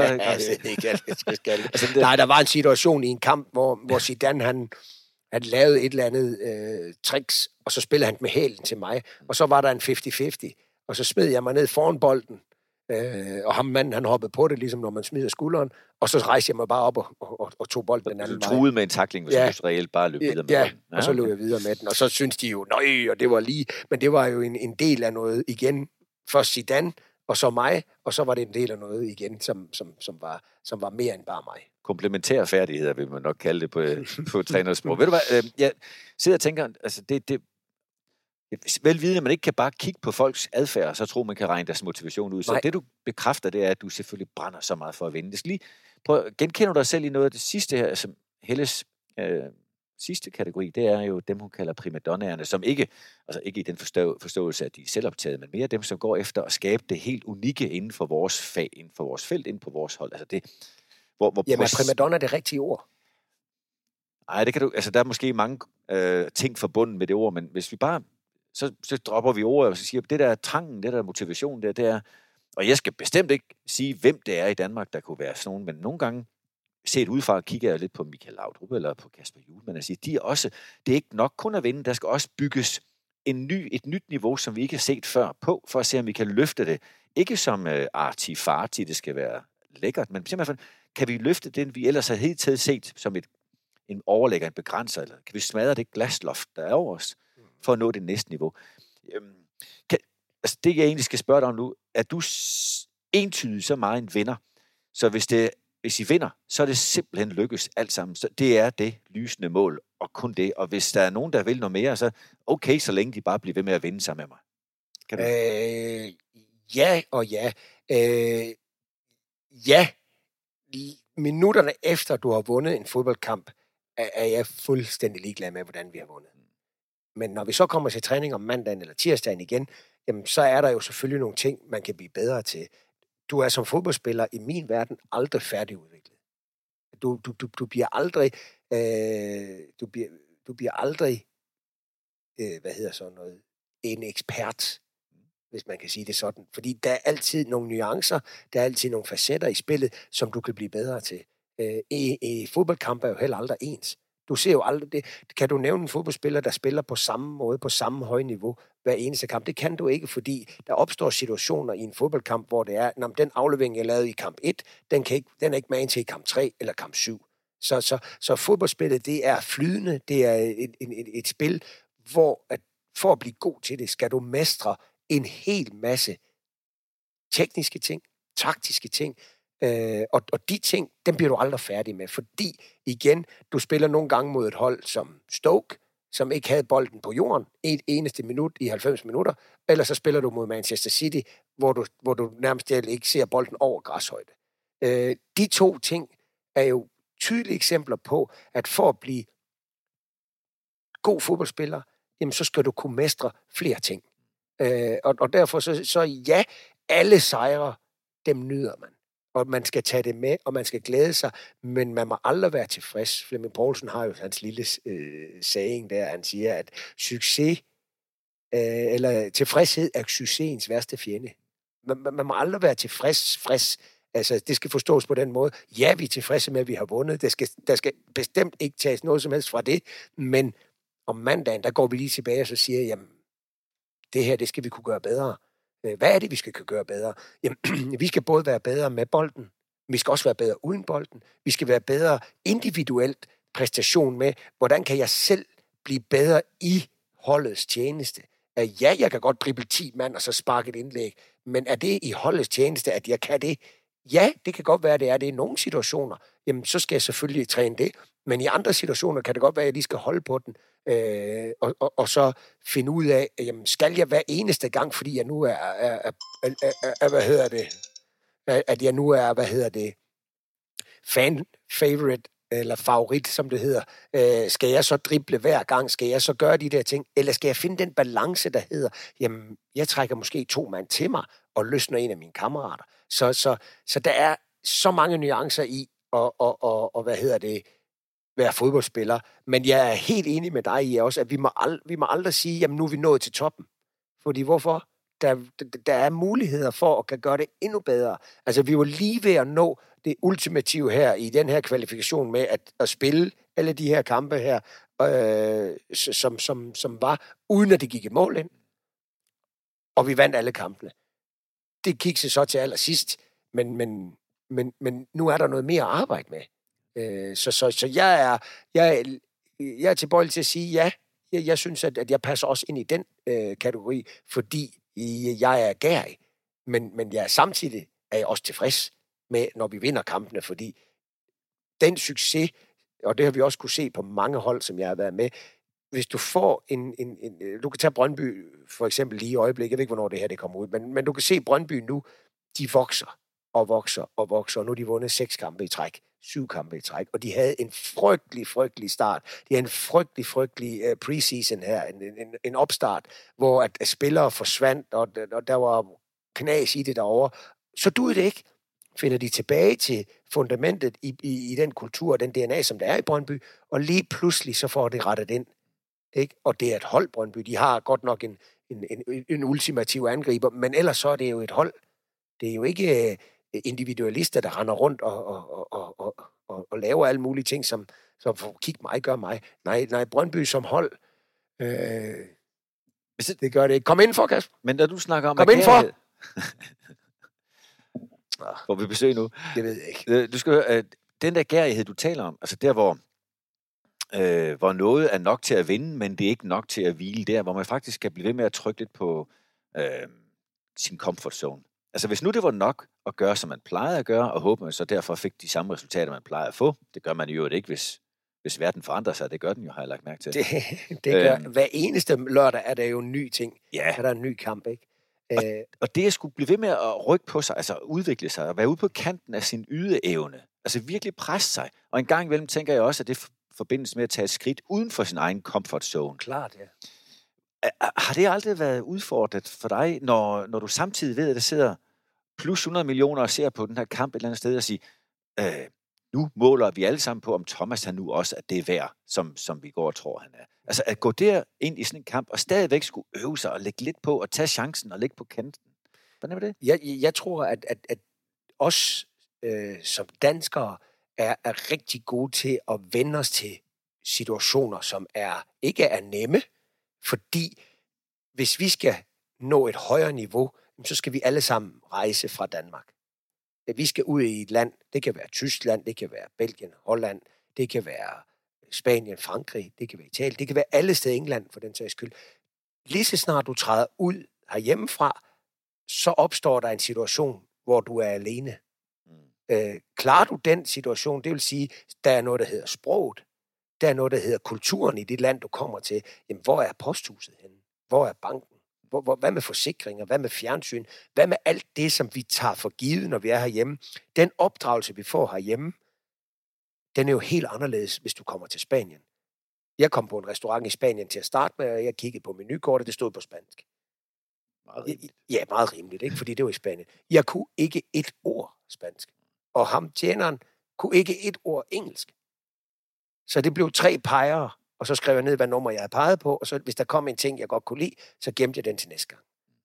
[SPEAKER 4] Nej, der var en situation i en kamp, hvor Zidane, han lavede et eller andet tricks, og så spillede han med hælen til mig. Og så var der en 50-50, og så smed jeg mig ned foran bolden. Og ham manden, han hoppede på det, ligesom når man smider skulderen, og så rejste jeg mig bare op og tog bolden den anden vej.
[SPEAKER 3] Du truede med en tackling, hvis du reelt bare løb videre med den.
[SPEAKER 4] Ja, og så løb jeg videre med den, og så synes de jo, nøj, og det var lige, men det var jo en del af noget igen. Først Zidane, og så mig, og så var det en del af noget igen, som var mere end bare mig.
[SPEAKER 3] Komplementære færdigheder, vil man nok kalde det på trænersprog. Ved du hvad, jeg sidder og tænker, altså det velvidende, at man ikke kan bare kigge på folks adfærd, så tror man kan regne deres motivation ud. Så det, du bekræfter, det er, at du selvfølgelig brænder så meget for at vinde. Det skal lige prøve, genkender du dig selv i noget af det sidste her, som Helles sidste kategori, det er jo dem, hun kalder primadonnaerne, som ikke i den forståelse, at de er selvoptaget, men mere dem, som går efter at skabe det helt unikke inden for vores fag, inden for vores felt, inden på vores hold. Altså det,
[SPEAKER 4] jamen, primadonna er det rigtige ord.
[SPEAKER 3] Nej, det kan du, altså der er måske mange ting forbundet med det ord, men hvis vi bare så dropper vi ordet, og så siger, det der er trangen, det der er motivation, det er, og jeg skal bestemt ikke sige, hvem det er i Danmark, der kunne være sådan nogen, men nogle gange, set udefra, kigger jeg lidt på Michael Laudrup eller på Kasper Hjulmand og siger, de er også, det er ikke nok kun at vinde, der skal også bygges et nyt niveau, som vi ikke har set før på, for at se, om vi kan løfte det. Ikke som arti-farti, det skal være lækkert, men simpelthen, kan vi løfte den, vi ellers har helt taget set som en overlægger, en begrænser, eller kan vi smadre det glasloft, der er over os, for at nå det næste niveau. Altså det, jeg egentlig skal spørge dig om nu, er du entydigt så meget en vinder, så hvis I vinder, så er det simpelthen lykkes alt sammen. Så det er det lysende mål, og kun det. Og hvis der er nogen, der vil noget mere, så okay, så længe de bare bliver ved med at vinde sammen med mig. Kan du?
[SPEAKER 4] Ja og ja. Ja. Minutterne efter, du har vundet en fodboldkamp, er jeg fuldstændig ligeglad med, hvordan vi har vundet. Men når vi så kommer til træning om mandagen eller tirsdagen igen, jamen, så er der jo selvfølgelig nogle ting, man kan blive bedre til. Du er som fodboldspiller i min verden aldrig færdigudviklet. Du bliver aldrig en ekspert, hvis man kan sige det sådan. Fordi der er altid nogle nuancer, der er altid nogle facetter i spillet, som du kan blive bedre til. I fodboldkamp er jo heller aldrig ens. Du ser jo aldrig det. Kan du nævne en fodboldspiller, der spiller på samme måde, på samme høje niveau hver eneste kamp? Det kan du ikke, fordi der opstår situationer i en fodboldkamp, hvor det er, den aflevering, jeg lavede i kamp 1, den er ikke med til i kamp 3 eller kamp 7. Så fodboldspillet, det er flydende, det er et spil, hvor at for at blive god til det, skal du mestre en hel masse tekniske ting, taktiske ting, og de ting, dem bliver du aldrig færdig med, fordi igen, du spiller nogle gange mod et hold som Stoke, som ikke havde bolden på jorden et eneste minut i 90 minutter, eller så spiller du mod Manchester City, hvor du nærmest ikke ser bolden over græshøjde. De to ting er jo tydelige eksempler på, at for at blive god fodboldspiller, jamen så skal du kunne mestre flere ting. Og derfor så ja, alle sejre, dem nyder man. Og man skal tage det med, og man skal glæde sig, men man må aldrig være tilfreds. Flemming Poulsen har jo hans lille saying der, han siger, at succes, eller tilfredshed er succesens værste fjende. Man må aldrig være tilfreds. Altså, det skal forstås på den måde. Ja, vi er tilfredse med, at vi har vundet. Der skal bestemt ikke tages noget som helst fra det, men om mandagen, der går vi lige tilbage og så siger, jamen, det her, det skal vi kunne gøre bedre. Hvad er det, vi skal kunne gøre bedre? Jamen, vi skal både være bedre med bolden, vi skal også være bedre uden bolden, vi skal være bedre individuelt præstation med, hvordan kan jeg selv blive bedre i holdets tjeneste? Ja, jeg kan godt drible 10 mand og så sparke et indlæg, men er det i holdets tjeneste, at jeg kan det? Ja, det kan godt være, det er det i nogle situationer. Jamen, så skal jeg selvfølgelig træne det, men i andre situationer kan det godt være, at jeg lige skal holde på den, og så finde ud af, jamen, skal jeg hver eneste gang, fordi jeg nu er fan favorite, eller favorit, som det hedder, skal jeg så drible hver gang, skal jeg så gøre de der ting, eller skal jeg finde den balance, der hedder, jamen, jeg trækker måske 2 mand til mig, og løsner en af mine kammerater. Så der er så mange nuancer i og være fodboldspiller. Men jeg er helt enig med dig i også, at vi må aldrig sige, jamen nu er vi nået til toppen. Fordi hvorfor? Der er muligheder for at kan gøre det endnu bedre. Altså, vi var lige ved at nå det ultimative her i den her kvalifikation med at spille alle de her kampe her, som var, uden at det gik i mål ind. Og vi vandt alle kampene. Det gik sig så til allersidst, men nu er der noget mere at arbejde med. Så jeg er tilbøjelig til at sige, ja, jeg synes, at jeg passer også ind i den kategori, fordi jeg er gærig. Men samtidig er jeg også tilfreds med, når vi vinder kampene, fordi den succes, og det har vi også kunne se på mange hold, som jeg har været med, hvis du får du kan tage Brøndby for eksempel lige i øjeblikket, jeg ved ikke, hvornår det her det kommer ud, men du kan se Brøndby nu, de vokser, og nu har de vundet 6 kampe i træk, 7 kampe i træk, og de havde en frygtelig start. De havde en frygtelig preseason her, en opstart, hvor at spillere forsvandt, og der var knas i det derovre. Så duede det ikke. Finder de tilbage til fundamentet i den kultur og den DNA, som der er i Brøndby, og lige pludselig så får det rettet ind. Ikke? Og det er et hold, Brøndby. De har godt nok en ultimativ angriber, men ellers så er det jo et hold. Det er jo ikke individualister, der render rundt og laver alle mulige ting, som får kig mig, gør mig. Nej, Brøndby som hold, det gør det ikke. Kom ind for, Kasper.
[SPEAKER 3] Men når du snakker om...
[SPEAKER 4] Kom ind for!
[SPEAKER 3] Hvor vi besøger nu.
[SPEAKER 4] Det ved jeg ikke.
[SPEAKER 3] Du skal høre, den der gærighed, du taler om, altså der, hvor noget er nok til at vinde, men det er ikke nok til at hvile, der, hvor man faktisk skal blive ved med at trykke lidt på sin comfort zone. Altså hvis nu det var nok at gøre, som man plejede at gøre, og håber man så derfor fik de samme resultater, man plejer at få. Det gør man jo ikke, hvis verden forandrer sig. Det gør den jo, har jeg lagt mærke til.
[SPEAKER 4] Det gør hver eneste lørdag er der jo en ny ting.
[SPEAKER 3] Ja.
[SPEAKER 4] Er der en ny kamp, ikke?
[SPEAKER 3] Og det at skulle blive ved med at rykke på sig, altså udvikle sig, og være ude på kanten af sin ydeevne, altså virkelig presse sig. Og en gang imellem tænker jeg også, at det forbindes med at tage et skridt uden for sin egen comfort zone.
[SPEAKER 4] Klart, ja.
[SPEAKER 3] Har det aldrig været udfordret for dig, når du samtidig ved, at der sidder plus 100 millioner og ser på den her kamp et eller andet sted og siger, nu måler vi alle sammen på, om Thomas han nu også, at det er værd, som vi går og tror, han er. Altså at gå der ind i sådan en kamp og stadigvæk skulle øve sig og lægge lidt på og tage chancen og lægge på kanten. Hvordan er det?
[SPEAKER 4] Jeg tror, at os som danskere er rigtig gode til at vende os til situationer, som ikke er nemme, fordi hvis vi skal nå et højere niveau, så skal vi alle sammen rejse fra Danmark. Vi skal ud i et land, det kan være Tyskland, det kan være Belgien, Holland, det kan være Spanien, Frankrig, det kan være Italien, det kan være alle steder i England for den sags skyld. Lige så snart du træder ud herhjemmefra, så opstår der en situation, hvor du er alene. Klarer du den situation, det vil sige, der er noget, der hedder sproget, der er noget, der hedder kulturen i det land, du kommer til. Jamen, hvor er posthuset henne? Hvor er banken? Hvad med forsikringer? Hvad med fjernsyn? Hvad med alt det, som vi tager for givet, når vi er herhjemme? Den opdragelse, vi får herhjemme, den er jo helt anderledes, hvis du kommer til Spanien. Jeg kom på en restaurant i Spanien til at starte med, og jeg kiggede på menukortet, det stod på spansk.
[SPEAKER 3] Meget rimeligt.
[SPEAKER 4] Ja, meget rimeligt, ikke? Fordi det var i Spanien. Jeg kunne ikke et ord spansk. Og ham, tjeneren, kunne ikke et ord engelsk. Så det blev 3 pegere, og så skrev jeg ned, hvad nummer jeg havde peget på, og så hvis der kom en ting, jeg godt kunne lide, så gemte jeg den til næste gang.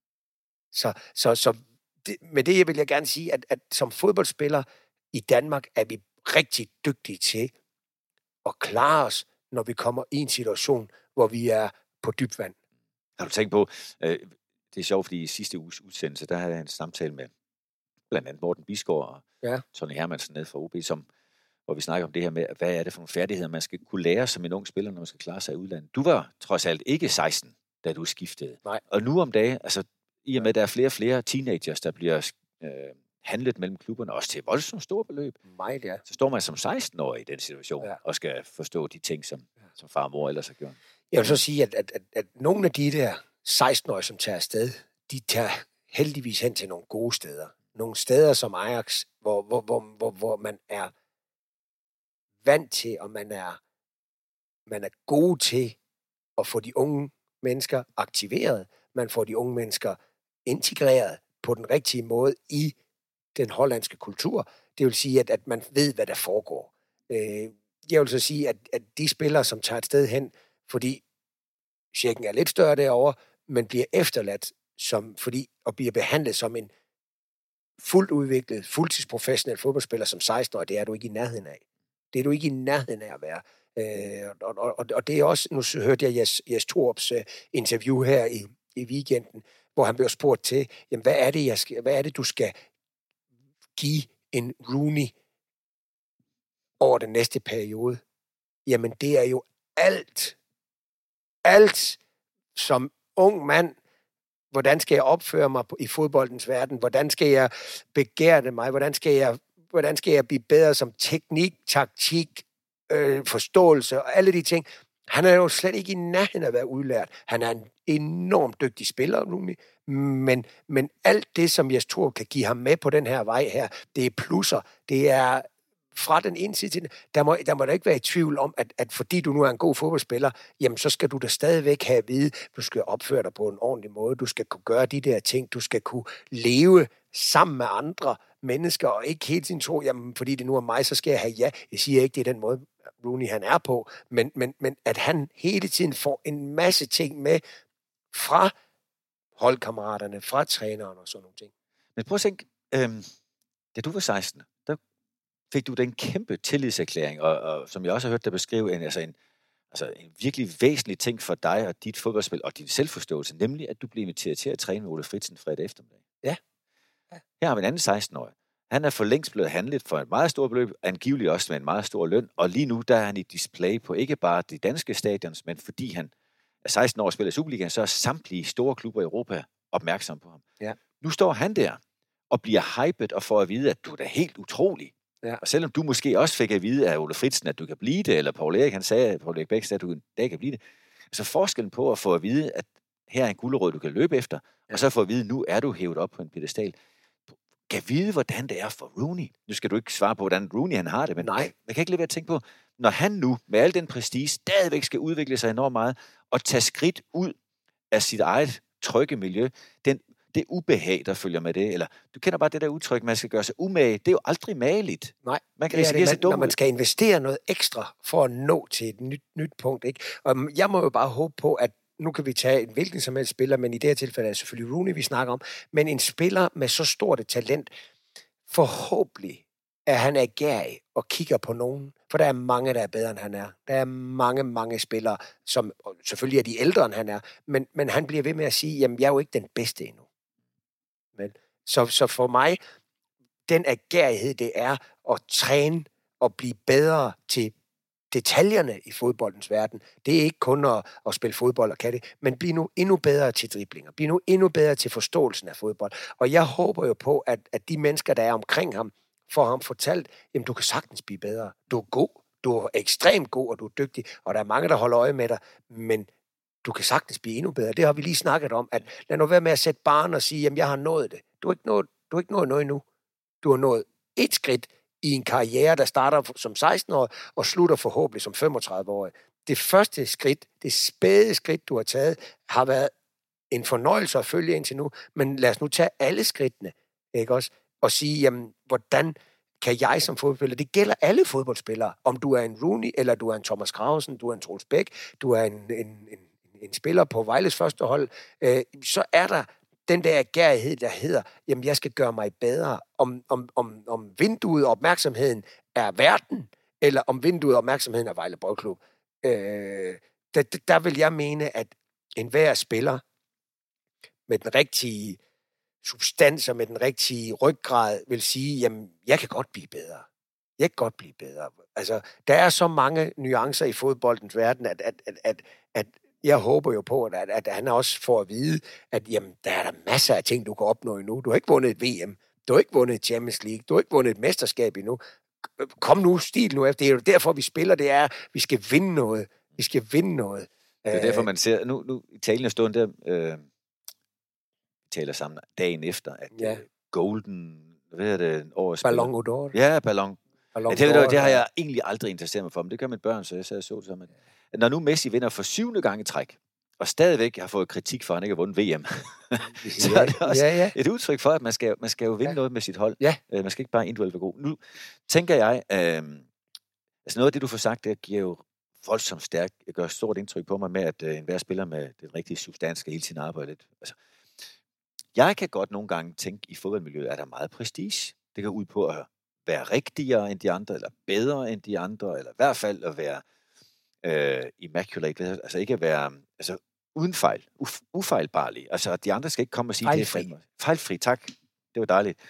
[SPEAKER 4] Så med det vil jeg gerne sige, at som fodboldspiller i Danmark er vi rigtig dygtige til at klare os, når vi kommer i en situation, hvor vi er på dybt vand.
[SPEAKER 3] Har du tænkt på, det er sjovt, fordi i sidste uges udsendelse, der havde jeg en samtale med blandt andet Morten Bisgaard og Tony Hermansen nede fra OB, hvor vi snakker om det her med, hvad er det for nogle færdigheder, man skal kunne lære som en ung spiller, når man skal klare sig i udlandet. Du var trods alt ikke 16, da du skiftede. Nej. Og nu om dagen, altså i og med, at der er flere og flere teenagers, der bliver handlet mellem klubberne, også til voldsomt store beløb.
[SPEAKER 4] Meget, ja.
[SPEAKER 3] Så står man som 16-årig i den situation, og skal forstå de ting, som far og mor ellers har gjort.
[SPEAKER 4] Jeg vil så sige, at nogle af de der 16-årige, som tager afsted, de tager heldigvis hen til nogle gode steder. Nogle steder som Ajax, hvor man er vant til, og man er god til at få de unge mennesker aktiveret. Man får de unge mennesker integreret på den rigtige måde i den hollandske kultur. Det vil sige, at man ved, hvad der foregår. Jeg vil så sige, at de spillere, som tager et sted hen, fordi checken er lidt større derovre, men bliver efterladt og bliver behandlet som en fuldt udviklet, fuldtidsprofessionel fodboldspiller som 16-årig, det er du ikke i nærheden af. Det er du ikke i nærheden af at være. Og det er også, nu hørte jeg Jes Torups interview her i weekenden, hvor han blev spurgt til, jamen, hvad er det, du skal give en Rooney over den næste periode? Jamen, det er jo alt som ung mand. Hvordan skal jeg opføre mig i fodboldens verden? Hvordan skal jeg begære mig? Hvordan skal jeg blive bedre som teknik, taktik, forståelse og alle de ting? Han er jo slet ikke i nærheden af at være udlært. Han er en enormt dygtig spiller, men alt det, som Jes Torup kan give ham med på den her vej her, det er plusser. Det er fra den ene side til den. Der må da ikke være i tvivl om, at fordi du nu er en god fodboldspiller, jamen så skal du da stadigvæk have at vide, du skal opføre dig på en ordentlig måde, du skal kunne gøre de der ting, du skal kunne leve sammen med andre mennesker, og ikke hele tiden tro, jamen fordi det nu er mig, så skal jeg have ja. Jeg siger ikke, det er den måde, Rooney han er på, men at han hele tiden får en masse ting med fra holdkammeraterne, fra træneren og sådan nogle ting.
[SPEAKER 3] Men prøv at tænke, da du var 16, der fik du den kæmpe tillidserklæring, og som jeg også har hørt dig beskrive, en virkelig væsentlig ting for dig og dit fodboldspil og din selvforståelse, nemlig at du blev inviteret til at træne med Ole Fritzen fredag eftermiddag.
[SPEAKER 4] Ja.
[SPEAKER 3] Her har vi en anden 16-årig. Han er for længst blevet handlet for et meget stort beløb, angiveligt også med en meget stor løn, og lige nu der er han i display på ikke bare de danske stadions, men fordi han er 16 år og spiller i Superligaen, så er samtlige store klubber i Europa opmærksom på ham.
[SPEAKER 4] Ja.
[SPEAKER 3] Nu står han der og bliver hypet og får at vide, at du er da helt utrolig.
[SPEAKER 4] Ja.
[SPEAKER 3] Og selvom du måske også fik at vide af Ole Fritzen, at du kan blive det, eller Paul Erik, han sagde, Paul Erik Bæk sagde, at du en dag kan blive det. Altså forskellen på at få at vide, at her er en gulerod, du kan løbe efter, og så få at vide, nu er du hævet op på en pedestal. Kan vide, hvordan det er for Rooney. Nu skal du ikke svare på, hvordan Rooney han har det, men nej, man kan ikke lade være at tænke på, når han nu, med al den prestige, stadigvæk skal udvikle sig enormt meget, og tage skridt ud af sit eget trygge miljø, det ubehag, der følger med det, eller du kender bare det der udtryk, man skal gøre sig umage, det er jo aldrig mageligt.
[SPEAKER 4] Nej,
[SPEAKER 3] man kan risikere sig dumt.
[SPEAKER 4] Når man skal investere noget ekstra for at nå til et nyt punkt, ikke? Og jeg må jo bare håbe på, at nu kan vi tage en hvilken som helst spiller, men i det her tilfælde er det selvfølgelig Rooney, vi snakker om, men en spiller med så stort et talent, forhåbentlig er han agerig og kigger på nogen, for der er mange, der er bedre, end han er. Der er mange spillere, som selvfølgelig er de ældre, end han er, men han bliver ved med at sige, jamen jeg er jo ikke den bedste endnu. Men, så for mig, den agerighed, det er at træne og blive bedre til detaljerne i fodboldens verden. Det er ikke kun at spille fodbold og kan det, men bliv nu endnu bedre til driblinger. Bliv nu endnu bedre til forståelsen af fodbold. Og jeg håber jo på, at de mennesker, der er omkring ham, får ham fortalt, jamen du kan sagtens blive bedre. Du er god. Du er ekstremt god, og du er dygtig. Og der er mange, der holder øje med dig, men du kan sagtens blive endnu bedre. Det har vi lige snakket om, at lad nu være med at sætte barn og sige, jamen jeg har nået det. Du har ikke nået noget endnu. Du har nået et skridt i en karriere, der starter som 16-årig og slutter forhåbentlig som 35-årig. Det første skridt, det spæde skridt, du har taget, har været en fornøjelse at følge indtil nu, men lad os nu tage alle skridtene, ikke også? Og sige, jamen, hvordan kan jeg som fodboldspiller, det gælder alle fodboldspillere, om du er en Rooney, eller du er en Thomas Gravesen, du er en Troels Bæk, du er en spiller på Vejles første hold, så er der den der agerighed, der hedder, jamen jeg skal gøre mig bedre, om vinduet og opmærksomheden er verden, eller om vinduet og opmærksomheden er Vejle Boldklub. Der vil jeg mene, at enhver spiller med den rigtige substans og med den rigtige ryggrad vil sige, jamen jeg kan godt blive bedre. Jeg kan godt blive bedre. Altså, der er så mange nuancer i fodboldens verden, at jeg håber jo på, at han også får at vide, at jamen, der er der masser af ting, du kan opnå endnu. Du har ikke vundet et VM. Du har ikke vundet et Champions League. Du har ikke vundet et mesterskab endnu. Kom nu, stil nu efter. Det er jo derfor, vi spiller. Det er, vi skal vinde noget. Vi skal vinde noget.
[SPEAKER 3] Det er derfor, man ser... Nu i talen stod der... vi taler sammen dagen efter, at Golden... Hvad er det? Årets
[SPEAKER 4] Ballon d'Or.
[SPEAKER 3] Ja, Ballon. Det har jeg egentlig aldrig interesseret mig for, men det gør mine børn, så jeg sad og så det sammen. Når nu Messi vinder for 7. gang i træk, og stadigvæk har fået kritik for, at han ikke har vundet VM. Så er det også et udtryk for, at man skal jo vinde noget med sit hold.
[SPEAKER 4] Ja.
[SPEAKER 3] Man skal ikke bare individuelt være god. Nu tænker jeg, altså noget af det, du får sagt, det giver jo voldsomt stærkt, det gør stort indtryk på mig med, at enhver spiller med den rigtige substans skal hele tiden arbejde lidt. Altså, jeg kan godt nogle gange tænke, i fodboldmiljøet er der meget prestige. Det går ud på at være rigtigere end de andre, eller bedre end de andre, eller i hvert fald at være immaculate, altså ikke at være uden fejl, ufejlbarlig. Altså, de andre skal ikke komme og sige,
[SPEAKER 4] fejlfri.
[SPEAKER 3] Det er fejlfri, tak. Det var dejligt.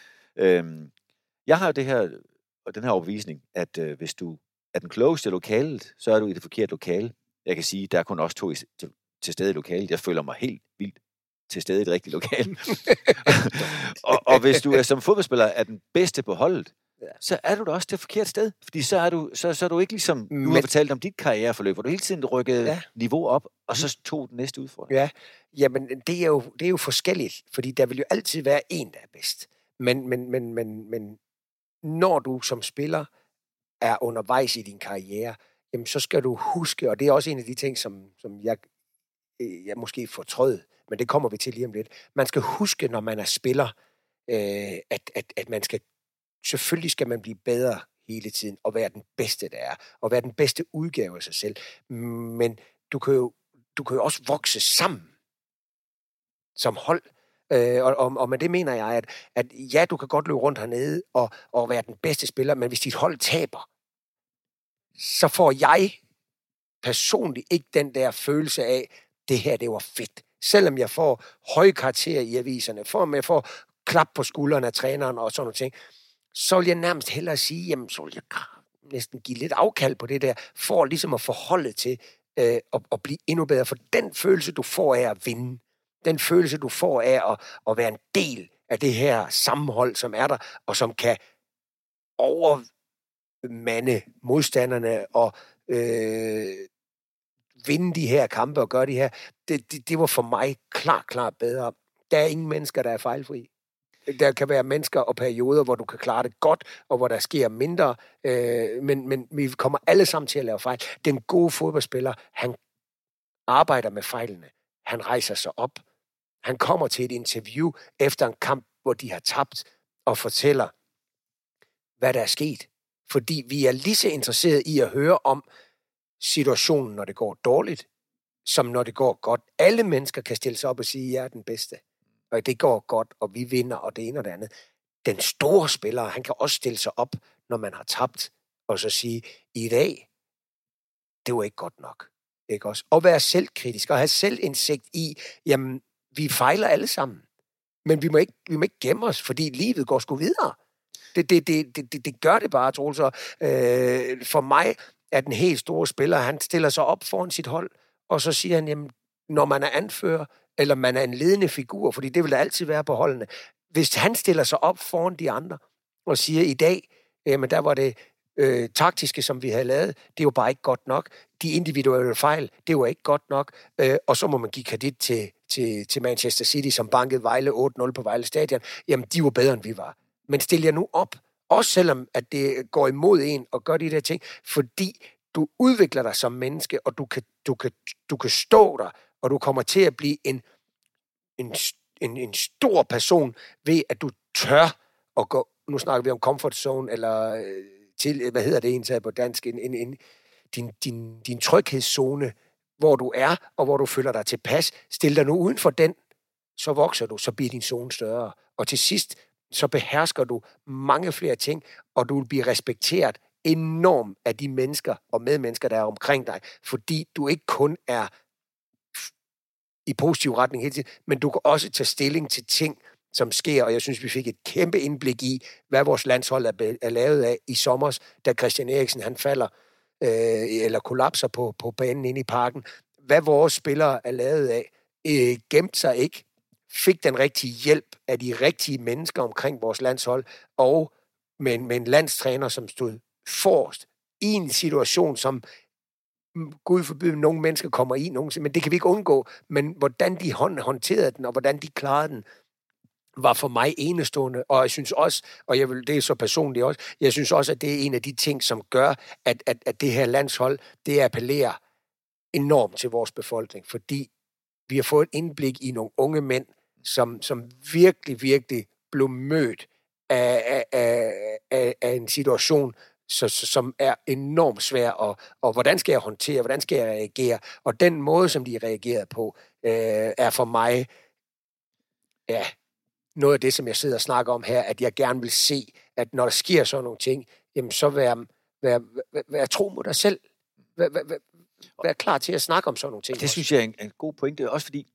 [SPEAKER 3] Jeg har jo den her overbevisning, at hvis du er den klogeste i lokalet, så er du i det forkerte lokale. Jeg kan sige, der er kun os 2 til stede i lokalet. Jeg føler mig helt vildt til stede i det rigtige lokale. og hvis du som fodboldspiller er den bedste på holdet, så er du da også det forkerte sted. Fordi så er du ikke ligesom, du har fortalt om dit karriereforløb, hvor du hele tiden rykkede niveau op, og så tog den næste udfordring.
[SPEAKER 4] Ja, jamen det er jo forskelligt, fordi der vil jo altid være en, der er bedst. Men når du som spiller er undervejs i din karriere, jamen så skal du huske, og det er også en af de ting, som jeg måske fortrød, men det kommer vi til lige om lidt. Man skal huske, når man er spiller, at man selvfølgelig skal man blive bedre hele tiden, og være den bedste, der er, og være den bedste udgave af sig selv. Men du kan jo også vokse sammen som hold. Og med det mener jeg, at ja, du kan godt løbe rundt hernede og være den bedste spiller, men hvis dit hold taber, så får jeg personligt ikke den der følelse af, det her, det var fedt. Selvom jeg får høje karakterer i aviserne, jeg får klap på skulderen af træneren og sådan noget ting, så vil jeg nærmest hellere sige, jamen, så vil jeg næsten give lidt afkald på det der, for ligesom at forholde til at blive endnu bedre. For den følelse, du får af at vinde, den følelse, du får af at være en del af det her sammenhold, som er der, og som kan overmande modstanderne og vinde de her kampe og gøre de her, det var for mig klart bedre. Der er ingen mennesker, der er fejlfri. Der kan være mennesker og perioder, hvor du kan klare det godt, og hvor der sker mindre, men vi kommer alle sammen til at lave fejl. Den gode fodboldspiller, han arbejder med fejlene. Han rejser sig op. Han kommer til et interview efter en kamp, hvor de har tabt, og fortæller, hvad der er sket. Fordi vi er lige så interesserede i at høre om situationen, når det går dårligt, som når det går godt. Alle mennesker kan stille sig op og sige, at jeg er den bedste. Og det går godt, og vi vinder, og det ene og det andet. Den store spiller, han kan også stille sig op, når man har tabt, og så sige, i dag, det var ikke godt nok. Ikke også? Og være selvkritisk, og have selvindsigt i, jamen, vi fejler alle sammen. Men vi må ikke gemme os, fordi livet går sgu videre. Det gør det bare, Troels. For mig er den helt store spiller, han stiller sig op foran sit hold, og så siger han, jamen, når man er anfører, eller man er en ledende figur, fordi det vil der altid være på holdene. Hvis han stiller sig op foran de andre, og siger, i dag, jamen der var det taktiske, som vi havde lavet, det var bare ikke godt nok. De individuelle fejl, det var ikke godt nok. Og så må man give kredit til Manchester City, som bankede Vejle 8-0 på Vejle Stadion. Jamen, de var bedre, end vi var. Men stil jer nu op, også selvom at det går imod en og gør de der ting, fordi du udvikler dig som menneske, og du kan stå der, og du kommer til at blive en stor person ved, at du tør at gå, nu snakker vi om comfort zone, eller til, hvad hedder det egentlig på dansk, din tryghedszone, hvor du er, og hvor du føler dig tilpas. Stil dig nu uden for den, så vokser du, så bliver din zone større. Og til sidst, så behersker du mange flere ting, og du vil blive respekteret enormt af de mennesker og medmennesker, der er omkring dig, fordi du ikke kun er i positiv retning hele tiden, men du kan også tage stilling til ting, som sker, og jeg synes, vi fik et kæmpe indblik i, hvad vores landshold er lavet af i sommers, da Christian Eriksen, han falder, eller kollapser på banen inde i parken. Hvad vores spillere er lavet af, gemte sig ikke, fik den rigtige hjælp af de rigtige mennesker omkring vores landshold, og med en landstræner, som stod forrest i en situation, som Gud forbyde, nogle mennesker kommer i, men det kan vi ikke undgå, men hvordan de håndterede den, og hvordan de klarede den, var for mig enestående, og jeg synes også, og det er så personligt også, jeg synes også, at det er en af de ting, som gør, at det her landshold, det appellerer enormt til vores befolkning, fordi Vi har fået et indblik i nogle unge mænd, som virkelig, virkelig blev mødt af en situation, som er enormt svær, og hvordan skal jeg håndtere, hvordan skal jeg reagere? Og den måde, som de reagerede på, er for mig noget af det, som jeg sidder og snakker om her, at jeg gerne vil se, at når der sker sådan nogle ting, jamen så vær tro mod dig selv. Vær klar til at snakke om sådan nogle ting.
[SPEAKER 3] Det synes jeg er en god pointe, også fordi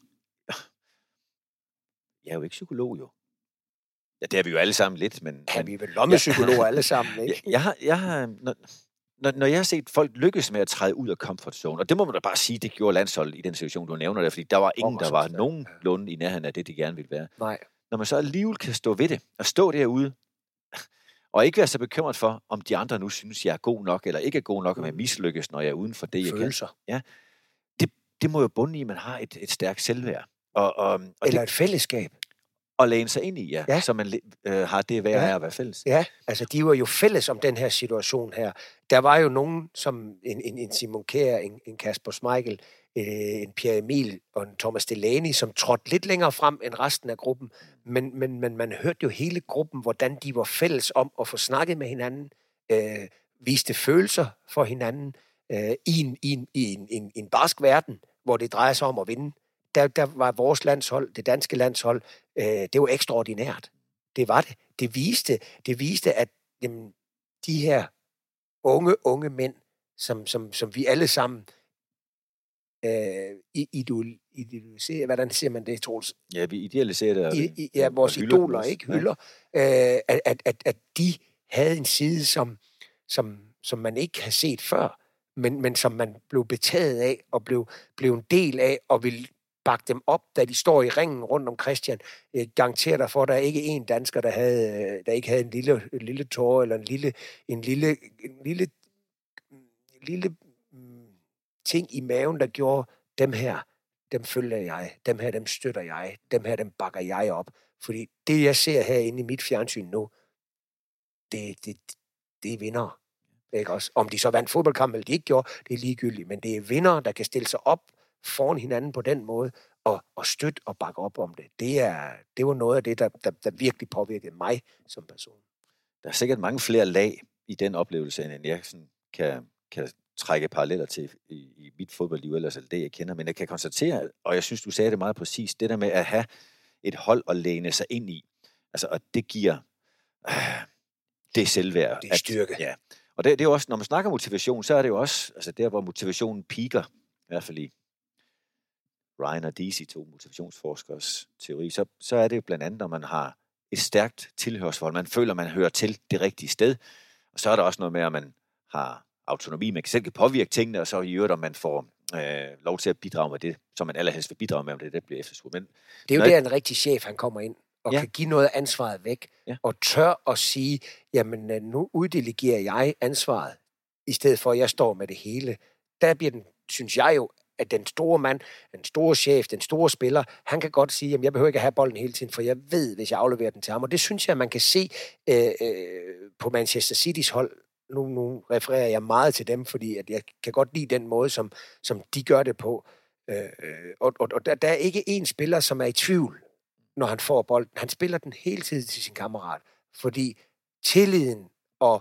[SPEAKER 3] jeg er jo ikke psykolog, jo. Ja, det er vi jo alle sammen lidt, men...
[SPEAKER 4] Ja, vi er vel lommepsykologer alle sammen, ikke?
[SPEAKER 3] Jeg har når jeg har set folk lykkes med at træde ud af comfort zone, og det må man da bare sige, det gjorde landsholdet i den situation, du nævner der, fordi der var ingen, der var nogenlunde i nærheden af det, de gerne ville være.
[SPEAKER 4] Nej.
[SPEAKER 3] Når man så alligevel kan stå ved det, og stå derude, og ikke være så bekymret for, om de andre nu synes, jeg er god nok, eller ikke er god nok, og man mislykkes, når jeg er uden for det, jeg
[SPEAKER 4] følelser.
[SPEAKER 3] Kan. Ja, det må jo bunde i, at man har et stærkt selvværd.
[SPEAKER 4] Eller et fællesskab.
[SPEAKER 3] Og læne sig ind i, så man har det værd af at være fælles.
[SPEAKER 4] Ja, altså de var jo fælles om den her situation her. Der var jo nogen, som en Simon Kjær, en Kasper Schmeichel, en Pierre Emil og en Thomas Delaney, som trådte lidt længere frem end resten af gruppen. Men man hørte jo hele gruppen, hvordan de var fælles om at få snakket med hinanden, viste følelser for hinanden i en barsk verden, hvor det drejer sig om at vinde. Der var vores landshold, det danske landshold, det var ekstraordinært. Det var det. Det viste at jamen, de her unge mænd, som vi alle sammen idealiserer, hvordan siger man det, Troels?
[SPEAKER 3] Ja, vi idealiserer det.
[SPEAKER 4] Vores idoler, ikke? Hylder. At de havde en side, som man ikke har set før, men som man blev betaget af, og blev en del af, og ville bakke dem op, da de står i ringen rundt om Christian. Jeg garanterer dig for, at der er ikke en dansker, der ikke havde en lille tåre, eller en lille ting i maven, der gjorde dem følger jeg, dem støtter jeg, dem bakker jeg op. Fordi det, jeg ser herinde i mit fjernsyn nu, det er vinder. Ikke også? Om de så vandt fodboldkamp, eller de ikke gjorde, det er ligegyldigt. Men det er vinder, der kan stille sig op foran hinanden på den måde, og støtte og bakke op om det. Det var noget af det, der virkelig påvirkede mig som person.
[SPEAKER 3] Der er sikkert mange flere lag i den oplevelse, end jeg sådan kan trække paralleller til i mit fodboldliv, ellers det, jeg kender. Men jeg kan konstatere, og jeg synes, du sagde det meget præcist, det der med at have et hold at læne sig ind i, altså, og det giver det selvværd.
[SPEAKER 4] Det er styrke.
[SPEAKER 3] Ja. Og det er jo også, når man snakker motivation, så er det jo også, altså der, hvor motivationen piker, i hvert fald i Ryan og Deasy, to motivationsforskers teori, så er det jo blandt andet, når man har et stærkt tilhørsforhold. Man føler, man hører til det rigtige sted. Og så er der også noget med, at man har autonomi, man selv kan påvirke tingene, og så i øvrigt, om man får lov til at bidrage med det, som man allerhelst vil bidrage med, om det bliver efterspurgt. Men
[SPEAKER 4] det er jo der, en rigtig chef, han kommer ind, og kan give noget af ansvaret væk, og tør at sige, jamen nu uddelegerer jeg ansvaret, i stedet for, at jeg står med det hele. Der bliver den, synes jeg jo, at den store mand, den store chef, den store spiller, han kan godt sige, at jeg behøver ikke at have bolden hele tiden, for jeg ved, hvis jeg afleverer den til ham. Og det synes jeg, man kan se på Manchester Citys hold. Nu refererer jeg meget til dem, fordi at jeg kan godt lide den måde, som de gør det på. Og der er ikke en spiller, som er i tvivl, når han får bolden. Han spiller den hele tiden til sin kammerat, fordi tilliden og